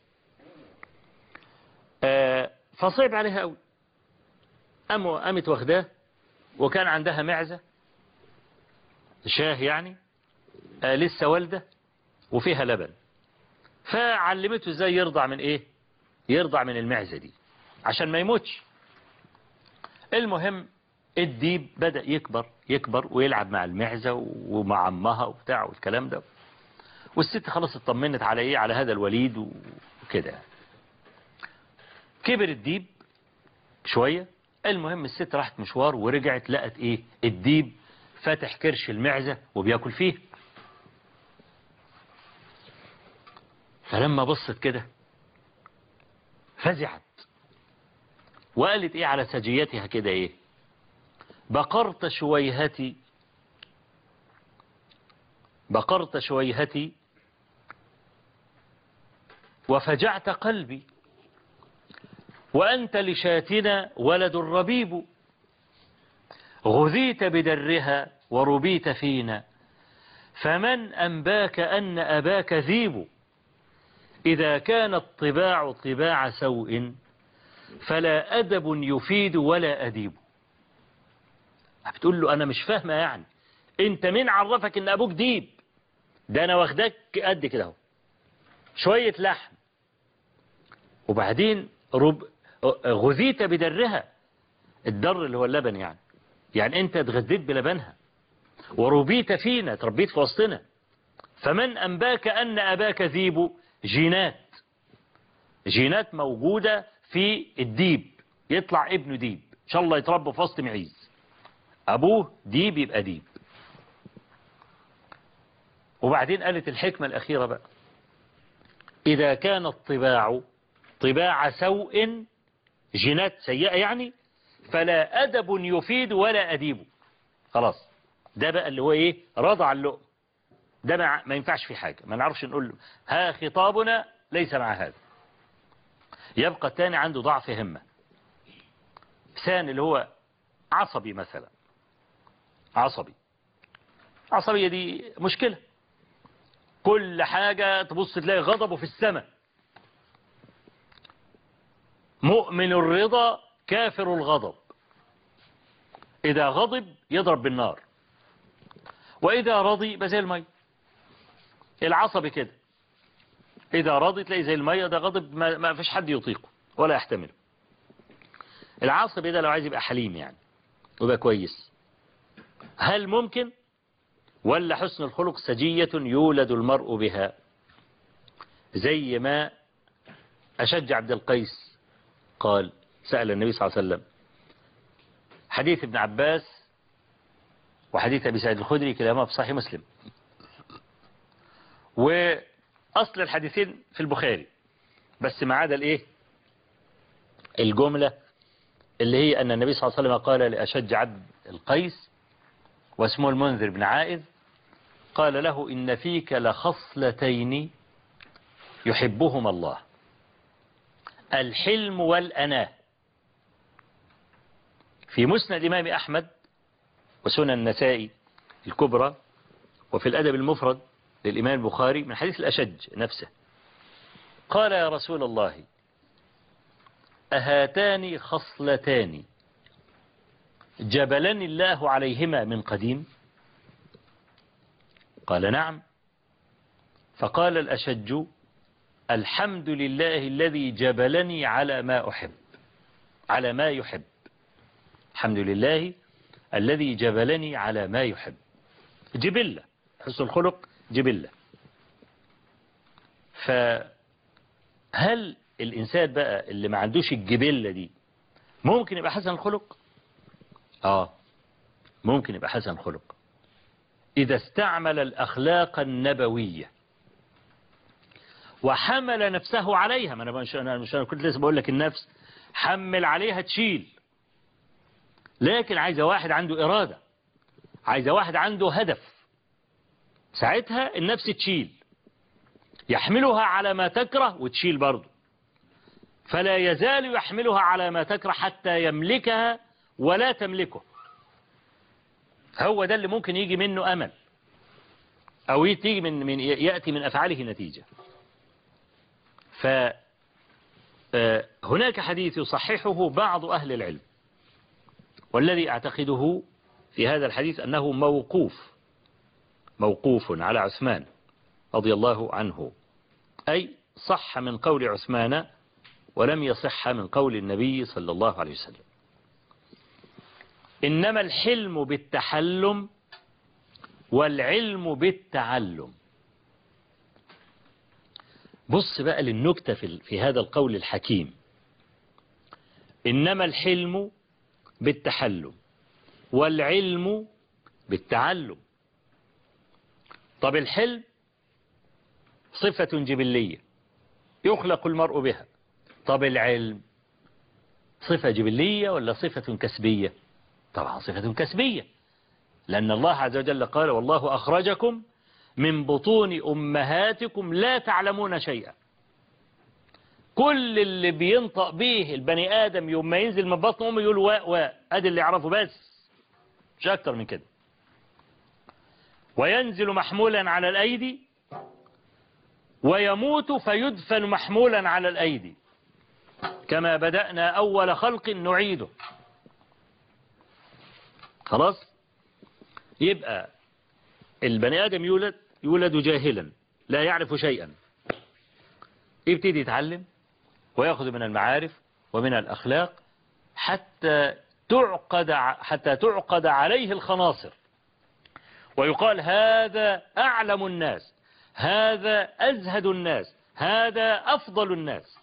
فصعب عليها أوي، قامت واخداه، وكان عندها معزة شاه يعني لسه والدة وفيها لبن، فعلمته ازاي يرضع من ايه، يرضع من المعزة دي عشان ما يموتش. المهم الديب بدأ يكبر ويلعب مع المعزة ومع عمها وبتاع والكلام ده، والست خلاص اطمنت على ايه، على هذا الوليد وكده. كبر الديب شوية، المهم الست راحت مشوار ورجعت لقت ايه، الديب فاتح كرش المعزة وبياكل فيه. فلما بصت كده فزعت وقالت ايه على سجيتها كده ايه، بقرت شويهتي وفجعت قلبي، وأنت لشاتنا ولد ربيب، غذيت بدرها وربيت فينا، فمن أنباك أن أباك ذيب، إذا كان الطباع طباع سوء فلا أدب يفيد ولا أديب. بتقول له أنا مش فاهمة، يعني أنت مين عرفك أن أبوك ديب؟ ده أنا واخدك قد كده اهو، شوية لحم، وبعدين غذيت بدرها، الدر اللي هو اللبن يعني أنت اتغذيت بلبنها، وربيت فينا، تربيت في وسطنا، فمن أنباك أن أباك ذيب، جينات موجودة في الديب، يطلع ابنه ديب إن شاء الله، يتربى في وسط معيز، أبوه ديب يبقى ديب. وبعدين قالت الحكمة الأخيرة بقى، إذا كان الطباع طباع سوء، جينات سيئة يعني، فلا أدب يفيد ولا أديب. خلاص ده بقى اللي هو إيه، رضع اللؤم، ده ما ينفعش في حاجة، ما نعرفش نقول له ها خطابنا ليس مع هذا. يبقى الثاني عنده ضعف همة، ثاني اللي هو عصبي مثلا، عصبية دي مشكلة، كل حاجة تبص تلاقي غضبه في السماء. مؤمن الرضا كافر الغضب، إذا غضب يضرب بالنار، وإذا رضي يبقى زي المية. العصبي كده إذا رضي تلاقي زي المية، ده غضب ما فيش حد يطيقه ولا يحتمله. العصبي ده لو عايز يبقى حليم يعني ويبقى كويس، هل ممكن؟ ولا حسن الخلق سجية يولد المرء بها؟ زي ما أشج عبد القيس قال، سأل النبي صلى الله عليه وسلم، حديث ابن عباس وحديث أبي سعيد الخدري كلاهما في صحيح مسلم، وأصل الحديثين في البخاري، بس ما عدا الإيه؟ الجملة اللي هي أن النبي صلى الله عليه وسلم قال لأشج عبد القيس واسمه المنذر بن عائذ، قال له إن فيك لخصلتين يحبهما الله، الحلم والأناة. في مسند الإمام أحمد وسنن النسائي الكبرى وفي الأدب المفرد للإمام البخاري من حديث الأشج نفسه، قال يا رسول الله أهاتان خصلتان جبلني الله عليهما من قديم؟ قال نعم. فقال الأشج الحمد لله الذي جبلني على ما أحب، على ما يحب، الحمد لله الذي جبلني على ما يحب. جبلة، حسن الخلق جبلة. فهل الإنسان بقى اللي ما عندوش الجبلة دي ممكن يبقى حسن الخلق؟ ممكن يبقى حسن الخلق إذا استعمل الأخلاق النبوية وحمل نفسه عليها. ما أنا كنت لسه بقول لك النفس حمل عليها تشيل، لكن عايزة واحد عنده إرادة، عايزة واحد عنده هدف، ساعتها النفس تشيل، يحملها على ما تكره وتشيل برضه، فلا يزال يحملها على ما تكره حتى يملكها ولا تملكه. هو ده اللي ممكن يجي منه أمل، أو يأتي من أفعاله نتيجة. فهناك حديث يصححه بعض أهل العلم، والذي أعتقده في هذا الحديث أنه موقوف على عثمان رضي الله عنه، أي صح من قول عثمان ولم يصح من قول النبي صلى الله عليه وسلم. إنما الحلم بالتحلم والعلم بالتعلم. بص بقى للنكتة في هذا القول الحكيم، إنما الحلم بالتحلم والعلم بالتعلم. طب الحلم صفة جبلية يخلق المرء بها، طب العلم صفة جبلية ولا صفة كسبية؟ طبعا صفة كسبية، لأن الله عز وجل قال والله أخرجكم من بطون أمهاتكم لا تعلمون شيئا. كل اللي بينطق به البني آدم يوم ما ينزل من بطن أمه يقول واء، أدي اللي يعرفه بس، مش أكتر من كده. وينزل محمولا على الأيدي ويموت فيدفن محمولا على الأيدي، كما بدأنا أول خلق نعيده. خلاص، يبقى البني آدم يولد جاهلا لا يعرف شيئا، يبتدي يتعلم ويأخذ من المعارف ومن الأخلاق حتى تعقد عليه الخناصر، ويقال هذا أعلم الناس، هذا أزهد الناس، هذا أفضل الناس،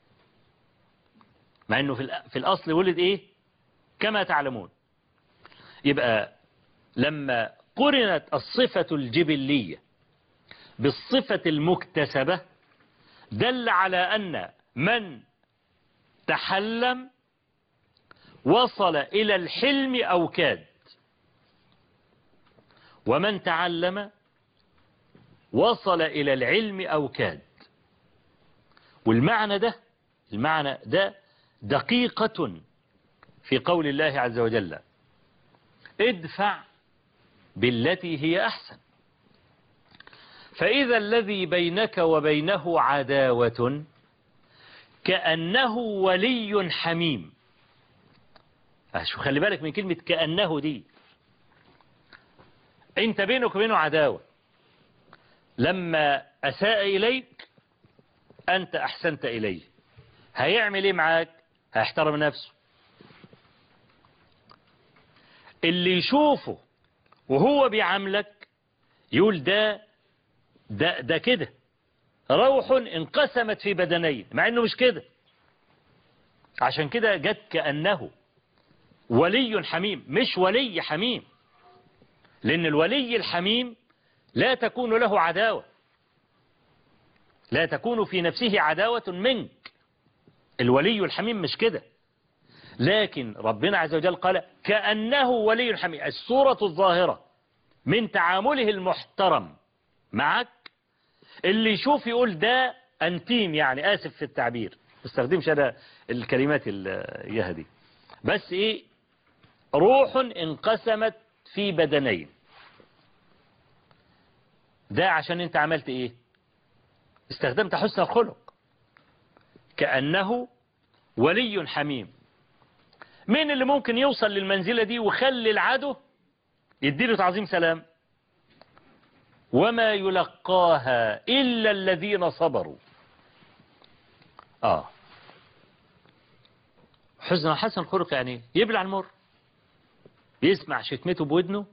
مع أنه في الأصل ولد إيه؟ كما تعلمون. يبقى لما قرنت الصفة الجبلية بالصفة المكتسبة دل على أن من تحلم وصل إلى الحلم أو كاد، ومن تعلم وصل إلى العلم أو كاد. والمعنى ده دقيقة في قول الله عز وجل ادفع بالتي هي أحسن، فإذا الذي بينك وبينه عداوة كأنه ولي حميم. شو خلي بالك من كلمة كأنه دي، انت بينك وبينه عداوة، لما أساء إليك أنت أحسنت إليه، هيعمل إيه معاك؟ هيحترم نفسه اللي يشوفه وهو بيعاملك يقول ده كده روح انقسمت في بدنين، مع انه مش كده. عشان كده جت كأنه ولي حميم مش ولي حميم، لأن الولي الحميم لا تكون له عداوة، لا تكون في نفسه عداوة منك. الولي الحميم مش كده، لكن ربنا عز وجل قال كأنه ولي حميم. الصورة الظاهرة من تعامله المحترم معك اللي يشوف يقول ده أنتيم، يعني آسف في التعبير، ما استخدمش أنا الكلمات دي، بس إيه، روح انقسمت في بدنين. ده عشان انت عملت ايه؟ استخدمت حسن الخلق. كأنه ولي حميم. مين اللي ممكن يوصل للمنزلة دي وخلي العدو يديله تعظيم سلام؟ وما يلقاها إلا الذين صبروا. حسن الخلق يعني يبلع المر، يسمع شتمته بودنه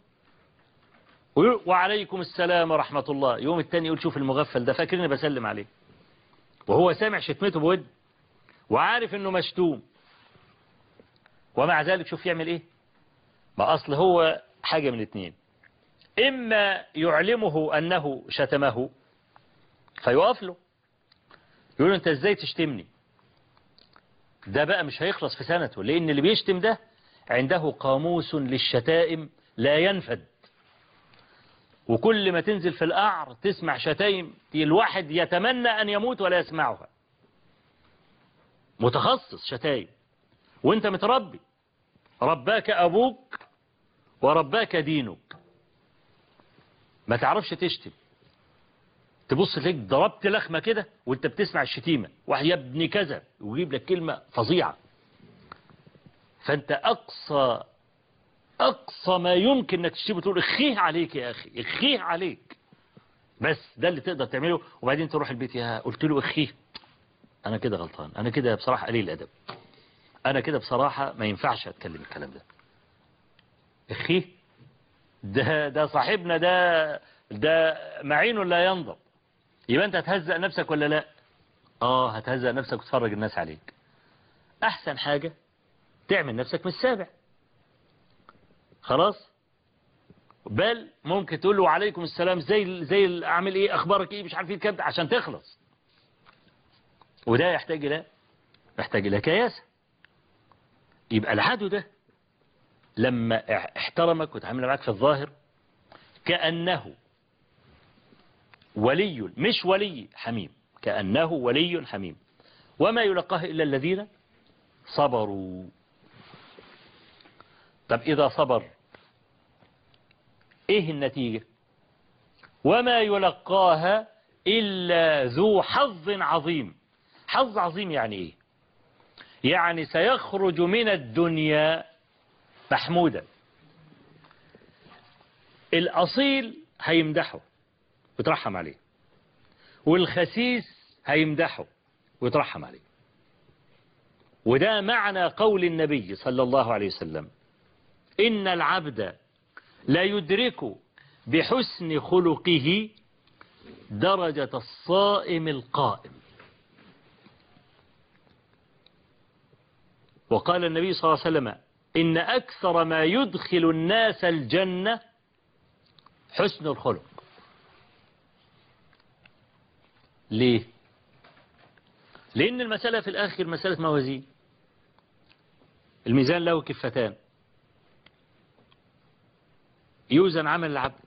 وعليكم السلام ورحمة الله، يوم التاني يقول شوف المغفل ده فاكرني بسلم عليه، وهو سامع شتمته بود وعارف انه مشتوم، ومع ذلك شوف يعمل ايه. ما اصل هو حاجة من اتنين، اما يعلمه انه شتمه فيوقف له يقول له انت ازاي تشتمني، ده بقى مش هيخلص في سنته، لان اللي بيشتم ده عنده قاموس للشتائم لا ينفد، وكل ما تنزل في القعر تسمع شتايم الواحد يتمنى أن يموت ولا يسمعها. متخصص شتايم، وانت متربي، رباك أبوك ورباك دينك، ما تعرفش تشتم، تبص تلاقيك ضربت لخمة كده وانت بتسمع الشتيمة، واحد يا ابني كذا ويجيب لك كلمة فظيعة، فانت أقصى ما يمكن انك تشتمه تقول اخيه عليك يا أخي، اخيه عليك، بس ده اللي تقدر تعمله. وبعدين تروح البيت، يا قلت له اخيه، انا كده غلطان، انا كده بصراحة قليل الادب، انا كده بصراحة ما ينفعش اتكلم الكلام ده. اخيه ده صاحبنا، ده معين لا ينضب، يبقى انت هتهزأ نفسك ولا لا؟ هتهزأ نفسك وتفرج الناس عليك. احسن حاجة تعمل نفسك من السابع، خلاص، بل ممكن تقول له عليكم السلام زي اعمل ايه، اخبارك ايه، مش عارف ايه الكلام عشان تخلص. وده يحتاج الى كياسة. يبقى العدو ده لما احترمك وتعامل معك في الظاهر كأنه ولي مش ولي حميم، كأنه ولي حميم، وما يلقاه إلا الذين صبروا. طب إذا صبر إيه النتيجة؟ وما يلقاها إلا ذو حظ عظيم. حظ عظيم يعني إيه؟ يعني سيخرج من الدنيا محمودا. الأصيل هيمدحه ويترحم عليه، والخسيس هيمدحه ويترحم عليه. وده معنى قول النبي صلى الله عليه وسلم إن العبد لا يدرك بحسن خلقه درجة الصائم القائم. وقال النبي صلى الله عليه وسلم إن أكثر ما يدخل الناس الجنة حسن الخلق. ليه؟ لأن المسألة في الآخر مسألة موازين، الميزان له كفتان، يوزن عمل العبد.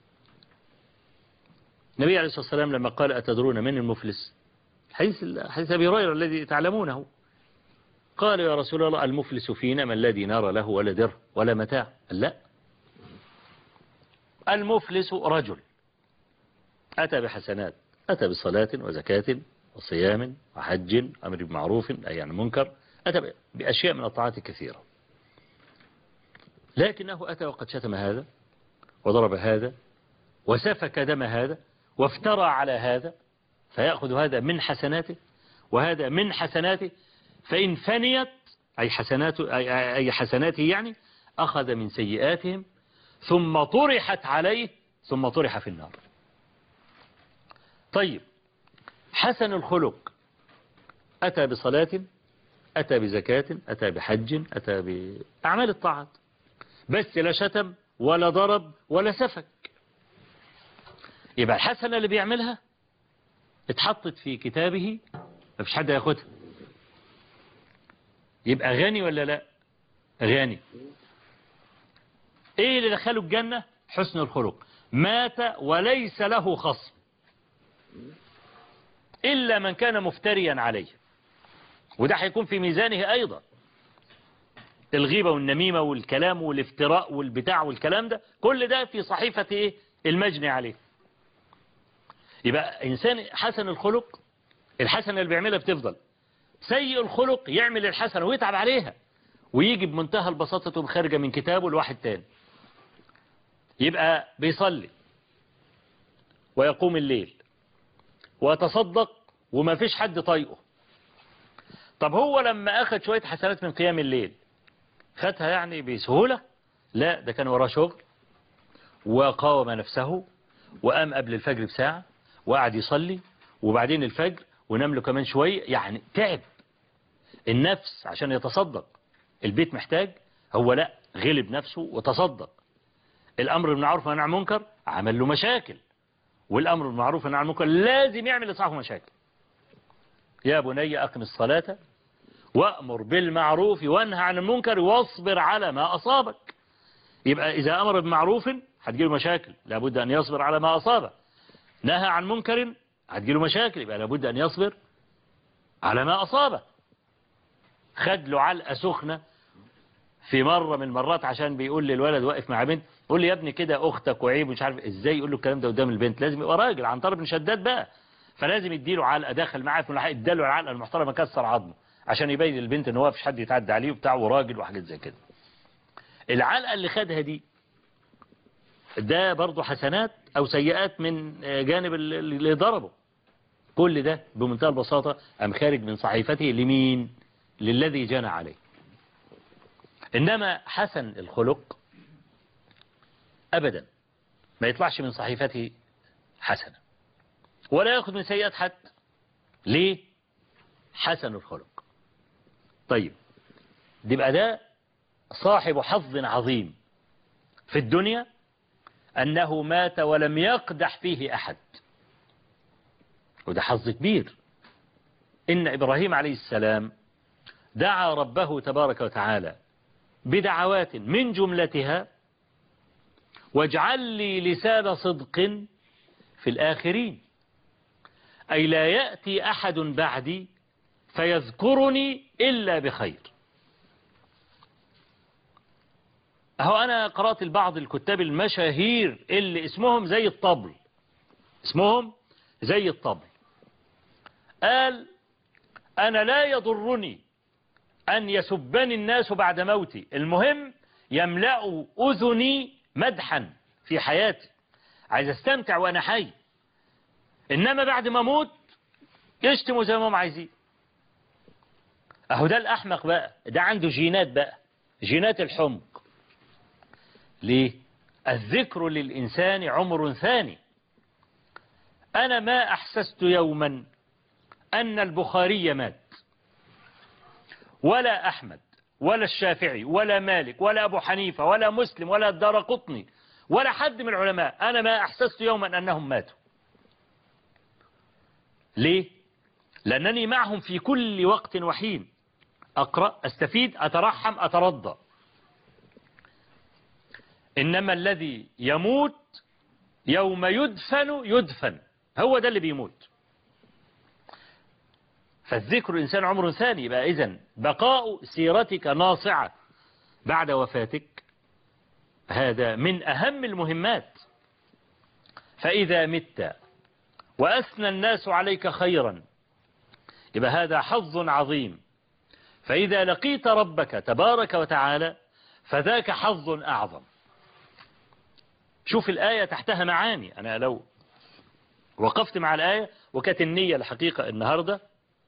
النبي عليه الصلاة والسلام لما قال أتدرون من المفلس، حديث أبي هريرة الذي تعلمونه، قال يا رسول الله المفلس فينا من لا دينار له ولا درهم ولا متاع. قال لا، المفلس رجل أتى بحسنات، أتى بصلاة وزكاة وصيام وحج أمر بمعروف أي عن منكر، أتى بأشياء من الطاعات كثيرة، لكنه أتى وقد شتم هذا وضرب هذا وسفك دم هذا وافترى على هذا، فيأخذ هذا من حسناته وهذا من حسناته، فإن فنيت أي حسناته يعني أخذ من سيئاتهم ثم طرحت عليه ثم طرح في النار. طيب، حسن الخلق أتى بصلاة، أتى بزكاة، أتى بحج، أتى بأعمال الطاعات، بس لا شتم ولا ضرب ولا سفك. يبقى الحسنة اللي بيعملها اتحطت في كتابه، ما فيش حد ياخدها. يبقى غني ولا لا؟ غني. ايه اللي دخله الجنة؟ حسن الخلق. مات وليس له خصم إلا من كان مفتريا عليه، وده هيكون في ميزانه أيضا. الغيبة والنميمة والكلام والافتراء والبتاع والكلام ده، كل ده في صحيفة ايه؟ المجني عليه. يبقى إنسان حسن الخلق، الحسنة اللي بيعملها بتفضل. سيء الخلق يعمل الحسنة ويتعب عليها، ويجي بمنتهى البساطة بخارجة من كتابه لواحد تاني. يبقى بيصلي ويقوم الليل ويتصدق وما فيش حد طايقه. طب هو لما أخذ شوية حسنات من قيام الليل خدها يعني بسهولة؟ لا، ده كان وراه شغل، وقاوم نفسه، وقام قبل الفجر بساعة، وقعد يصلي، وبعدين الفجر، ونام له كمان شوية، يعني تعب النفس عشان يتصدق. البيت محتاج، هو لا، غلب نفسه وتصدق. الأمر بالمعروف والنهي عن المنكر عمل له مشاكل، والأمر بالمعروف والنهي عن المنكر لازم يعمل لصاحبه مشاكل. يا بني أقم الصلاة وأمر بالمعروف وانهى عن المنكر واصبر على ما أصابك. يبقى إذا أمر بمعروف هتجيله مشاكل، لابد أن يصبر على ما أصابه. نهى عن منكر هتجيله مشاكل، يبقى لابد أن يصبر على ما أصابه. خد له علقة سخنة في مرة من المرات عشان بيقول للولد واقف مع بنت، يقول لي يا ابني كده أختك وعيب ومش عارف ازاي يقول له الكلام ده قدام البنت. لازم يبقى راجل عنتر بن شداد بقى، فلازم يديله علقة. داخل معاه في ملاحق اداله العلقة المحترمة كسر عظمه عشان يبين للبنت ان هو مفيش حد يتعدى عليه وبتاع وراجل وحاجات زي كده. العلقة اللي خدها دي ده برضه حسنات أو سيئات من جانب اللي ضربه. كل ده بمنتهى البساطة أم خارج من صحيفته لمين؟ للذي جنى عليه. إنما حسن الخلق أبدا ما يطلعش من صحيفته حسنة ولا يأخذ من سيئات حد. ليه؟ حسن الخلق. طيب، يبقى ده صاحب حظ عظيم في الدنيا، أنه مات ولم يقدح فيه أحد، وده حظ كبير. إن إبراهيم عليه السلام دعا ربه تبارك وتعالى بدعوات من جملتها واجعل لي لسان صدق في الآخرين، أي لا يأتي أحد بعدي فيذكرني إلا بخير. أهو أنا قرأت البعض الكتاب المشاهير اللي اسمهم زي الطبل، اسمهم زي الطبل، قال أنا لا يضرني أن يسبني الناس بعد موتي، المهم يملأوا أذني مدحا في حياتي، عايز استمتع وأنا حي، إنما بعد ما موت يشتموا زي ما هم عايزين. أهو ده الأحمق بقى، ده عنده جينات بقى، جينات الحمق. ليه؟ الذكر للإنسان عمر ثاني. أنا ما أحسست يوما أن البخاري مات، ولا أحمد ولا الشافعي ولا مالك ولا أبو حنيفة ولا مسلم ولا الدارقطني ولا حد من العلماء، أنا ما أحسست يوما أنهم ماتوا. ليه؟ لأنني معهم في كل وقت وحين، أقرأ، أستفيد، أترحم، أترضى. إنما الذي يموت يوم يدفن، هو ده اللي بيموت. فالذكر الإنسان عمر ثاني. يبقى إذن بقاء سيرتك ناصعة بعد وفاتك هذا من أهم المهمات. فإذا مت وأثنى الناس عليك خيرا يبقى هذا حظ عظيم. فإذا لقيت ربك تبارك وتعالى فذاك حظ أعظم. شوف الآية تحتها معاني. أنا لو وقفت مع الآية، وكانت النية الحقيقة النهاردة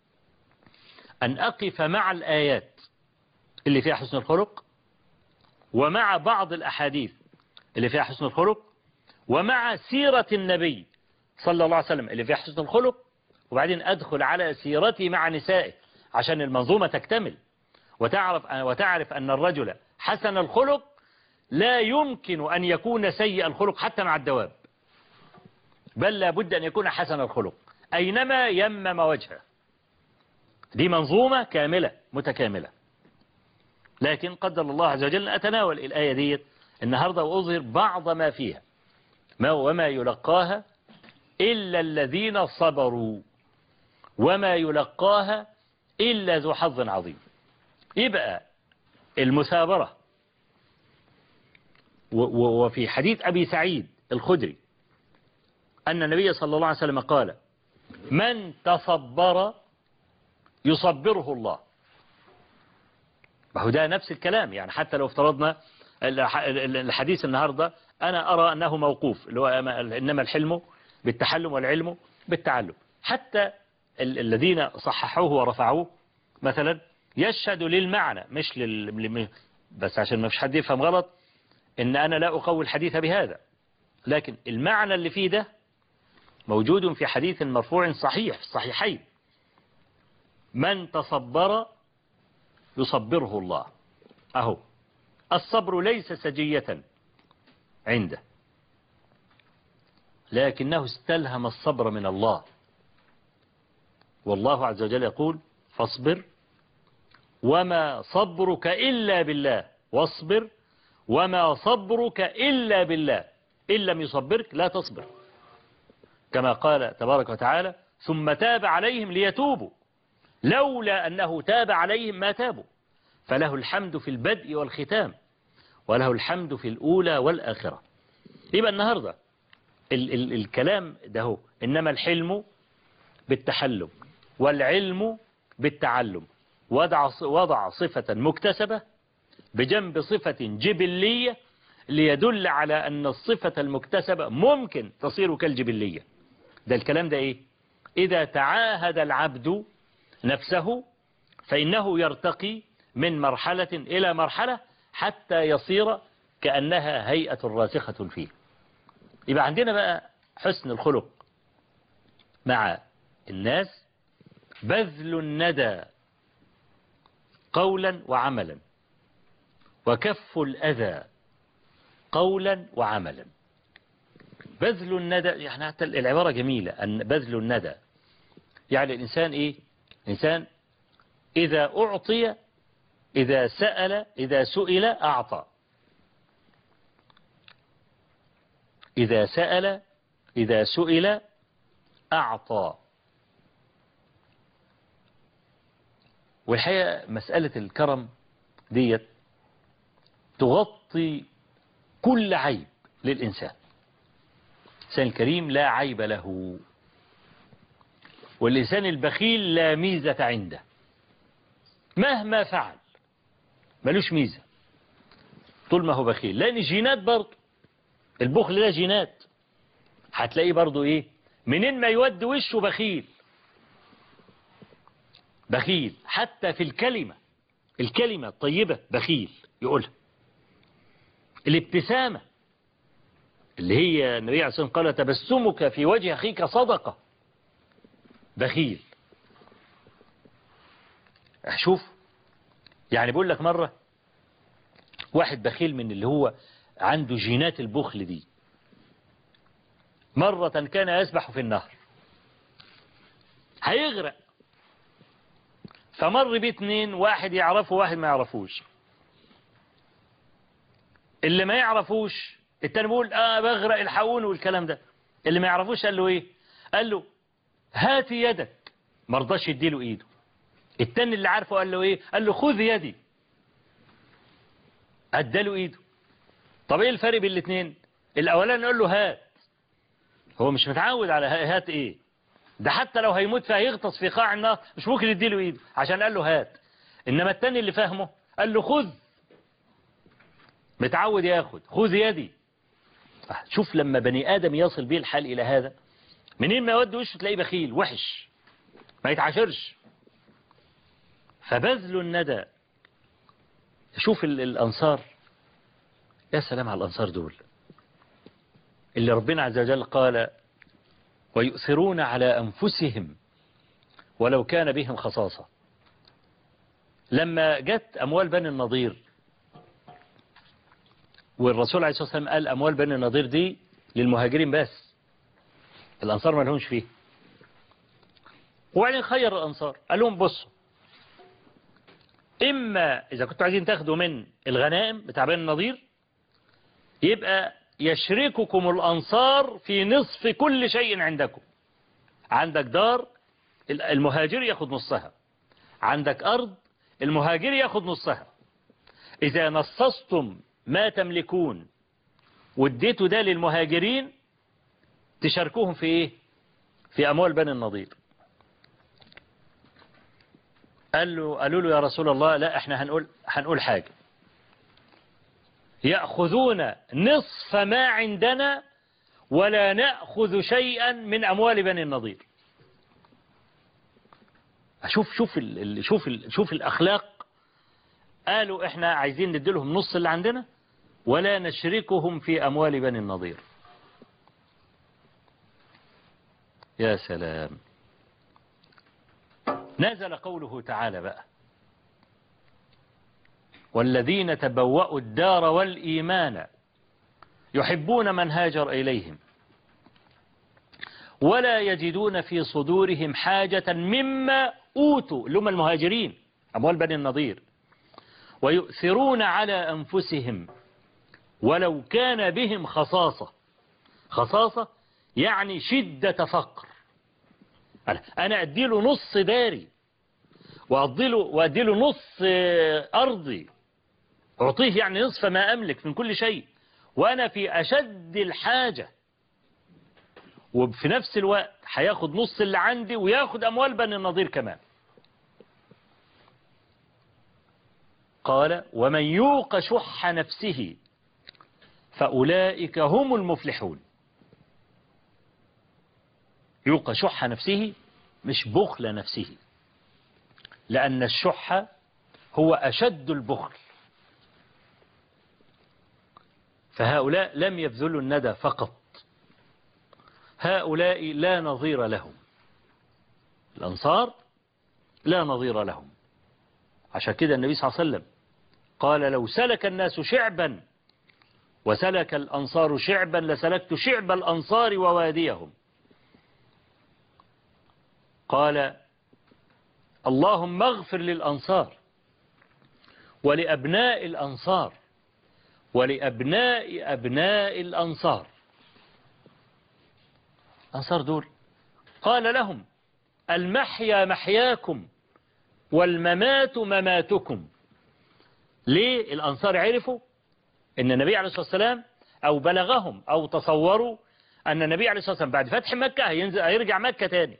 أن أقف مع الآيات اللي فيها حسن الخلق ومع بعض الأحاديث اللي فيها حسن الخلق، ومع سيرة النبي صلى الله عليه وسلم اللي فيها حسن الخلق، وبعدين أدخل على سيرته مع نسائه عشان المنظومة تكتمل، وتعرف أن الرجل حسن الخلق لا يمكن أن يكون سيء الخلق حتى مع الدواب، بل لابد أن يكون حسن الخلق أينما يمم وجهه. دي منظومة كاملة متكاملة. لكن قدر الله عز وجل أتناول الآية دي النهاردة وأظهر بعض ما فيها، وما يلقاها إلا الذين صبروا وما يلقاها إلا ذو حظ عظيم. يبقى المثابرة، وفي حديث أبي سعيد الخدري أن النبي صلى الله عليه وسلم قال: من تصبر يصبره الله. وهو ده نفس الكلام، يعني حتى لو افترضنا الحديث النهاردة أنا أرى أنه موقوف، اللي هو إنما الحلم بالتحلم والعلم بالتعلم، حتى الذين صححوه ورفعوه مثلا يشهد للمعنى مش بس عشان ما فيش حد يفهم غلط إن أنا لا أقوي الحديث بهذا، لكن المعنى اللي فيه ده موجود في حديث مرفوع صحيح في الصحيحين: من تصبر يصبره الله. أهو الصبر ليس سجية عنده، لكنه استلهم الصبر من الله، والله عز وجل يقول: فاصبر وما صبرك إلا بالله، واصبر وما صبرك إلا بالله، إن لم يصبرك لا تصبر، كما قال تبارك وتعالى: ثم تاب عليهم ليتوبوا، لولا أنه تاب عليهم ما تابوا، فله الحمد في البدء والختام، وله الحمد في الأولى والآخرة. يبقى النهاردة الكلام ده هو إنما الحلم بالتحلم والعلم بالتعلم، وضع صفة مكتسبة بجنب صفة جبلية ليدل على أن الصفة المكتسبة ممكن تصير كالجبلية. ده الكلام ده إيه؟ إذا تعاهد العبد نفسه فإنه يرتقي من مرحلة إلى مرحلة حتى يصير كأنها هيئة راسخة فيه. يبقى عندنا بقى حسن الخلق مع الناس: بذل الندى قولا وعملا، وكف الأذى قولا وعملا. بذل الندى، يعني حتى العبارة جميلة، أن بذل الندى يعني الإنسان إيه؟ الإنسان إذا أعطي، إذا سئل أعطى، إذا سئل أعطى. والحقيقة مسألة الكرم ديت تغطي كل عيب للإنسان. الإنسان الكريم لا عيب له، والإنسان البخيل لا ميزة عنده، مهما فعل ملوش ميزة طول ما هو بخيل، لأن جينات برضه البخل ده جينات، هتلاقيه برضه إيه؟ منين ما يود وشه بخيل، بخيل حتى في الكلمة الطيبة بخيل يقولها. الابتسامة اللي هي النبي عليه الصلاة والسلام قال: تبسمك في وجه أخيك صدقة، بخيل. شوف، يعني بقول لك مرة واحد بخيل من اللي هو عنده جينات البخل دي، مرة كان يسبح في النهر هيغرق، فمر بيه اتنين، واحد يعرفه واحد ما يعرفوش. اللي ما يعرفوش التاني بيقول بغرق الحقوني والكلام ده، اللي ما يعرفوش قال له ايه؟ قال له هات يدك، ما رضاش يديله ايده. التاني اللي عارفه قال له ايه؟ قال له خذ يدي، اداله ايده. طب ايه الفرق بين الاثنين؟ الاولاني قال له هات، هو مش متعود على هات ايه ده، حتى لو هيموت فهيغطس في قاع النار مش ممكن يديله ايده عشان قال له هات. انما التاني اللي فاهمه قال له خذ، متعود ياخد، خذ يدي. شوف لما بني آدم يصل بيه الحال إلى هذا، منين ما يود وشه تلاقيه بخيل وحش ما يتعاشرش. فبذل الندى. شوف الأنصار يا سلام على الأنصار دول اللي ربنا عز وجل قال ويؤثرون على أنفسهم ولو كان بهم خصاصة. لما جت أموال بني النضير والرسول عليه الصلاة والسلام قال أموال بني النضير دي للمهاجرين بس، الأنصار ما لهمش فيه، وبعدين خير الأنصار قال لهم بصوا، إما إذا كنتوا عايزين تاخدوا من الغنائم بتاع بني النضير يبقى يشرككم الأنصار في نصف كل شيء عندكم. عندك دار المهاجر ياخد نصها، عندك أرض المهاجر ياخد نصها. إذا نصصتم ما تملكون واديتوا ده للمهاجرين تشاركوهم في إيه؟ في أموال بني النضير. قالوا له يا رسول الله لا احنا هنقول حاجة، يأخذون نصف ما عندنا ولا نأخذ شيئا من أموال بني النضير. شوف الأخلاق. قالوا احنا عايزين نديلهم نص اللي عندنا ولا نشركهم في أموال بني النضير. يا سلام. نزل قوله تعالى بقى والذين تبوأوا الدار والإيمان يحبون من هاجر إليهم ولا يجدون في صدورهم حاجة مما أوتوا، اللي هم المهاجرين أموال بني النضير، ويؤثرون على أنفسهم ولو كان بهم خصاصة. خصاصة يعني شدة فقر. أنا أديله نص داري وأديله نص أرضي، أعطيه يعني نصف ما أملك من كل شيء وأنا في أشد الحاجة، وفي نفس الوقت هياخد نص اللي عندي وياخد أموال بني النضير كمان. قال ومن يوق شح نفسه فأولئك هم المفلحون. يوق شح نفسه مش بخل نفسه، لأن الشح هو أشد البخل. فهؤلاء لم يبذلوا الندى فقط، هؤلاء لا نظير لهم. الأنصار لا نظير لهم. عشان كده النبي صلى الله عليه وسلم قال لو سلك الناس شعبا وسلك الأنصار شعبا لسلكت شعب الأنصار وواديهم. قال اللهم اغفر للأنصار ولأبناء الأنصار ولأبناء أبناء الأنصار. الأنصار دول قال لهم المحيا محياكم والممات مماتكم. ليه الأنصار عرفوا أن النبي عليه الصلاة والسلام أو بلغهم أو تصوروا أن النبي عليه الصلاة والسلام بعد فتح مكة هيرجع مكة تاني.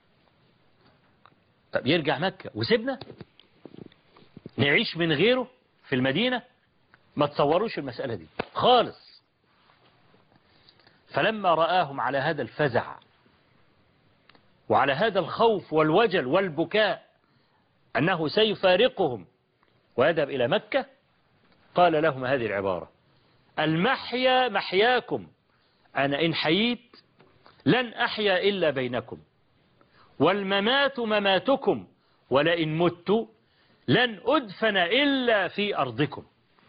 طب يرجع مكة وسيبنا نعيش من غيره في المدينة؟ ما تصوروش المسألة دي خالص. فلما رآهم على هذا الفزع وعلى هذا الخوف والوجل والبكاء أنه سيفارقهم ويذهب إلى مكة قال لهم هذه العبارة المحيا محياكم، أنا إن حييت لن أحيا إلا بينكم، والممات مماتكم، ولئن مت لن أدفن إلا في أرضكم.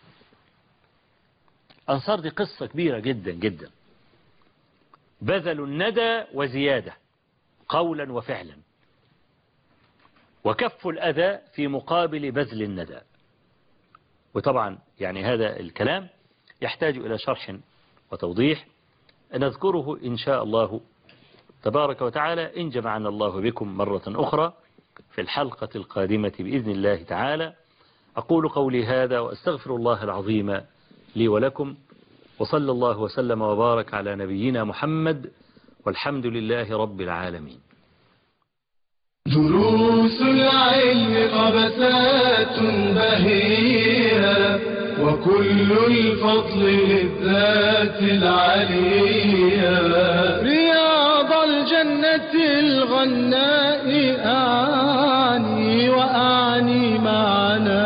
أنصار دي قصة كبيرة جدا جدا، بذلوا الندى وزيادة قولا وفعلا، وكفوا الأذى في مقابل بذل الندى. وطبعا يعني هذا الكلام يحتاج إلى شرح وتوضيح نذكره إن شاء الله تبارك وتعالى إن جمعنا الله بكم مرة أخرى في الحلقة القادمة بإذن الله تعالى. أقول قولي هذا وأستغفر الله العظيم لي ولكم، وصلى الله وسلم وبارك على نبينا محمد، والحمد لله رب العالمين. دروس العلم قبسات بهية وكل الفضل للذات العليا، رياض الجنة الغناء أعاني وأعني معنا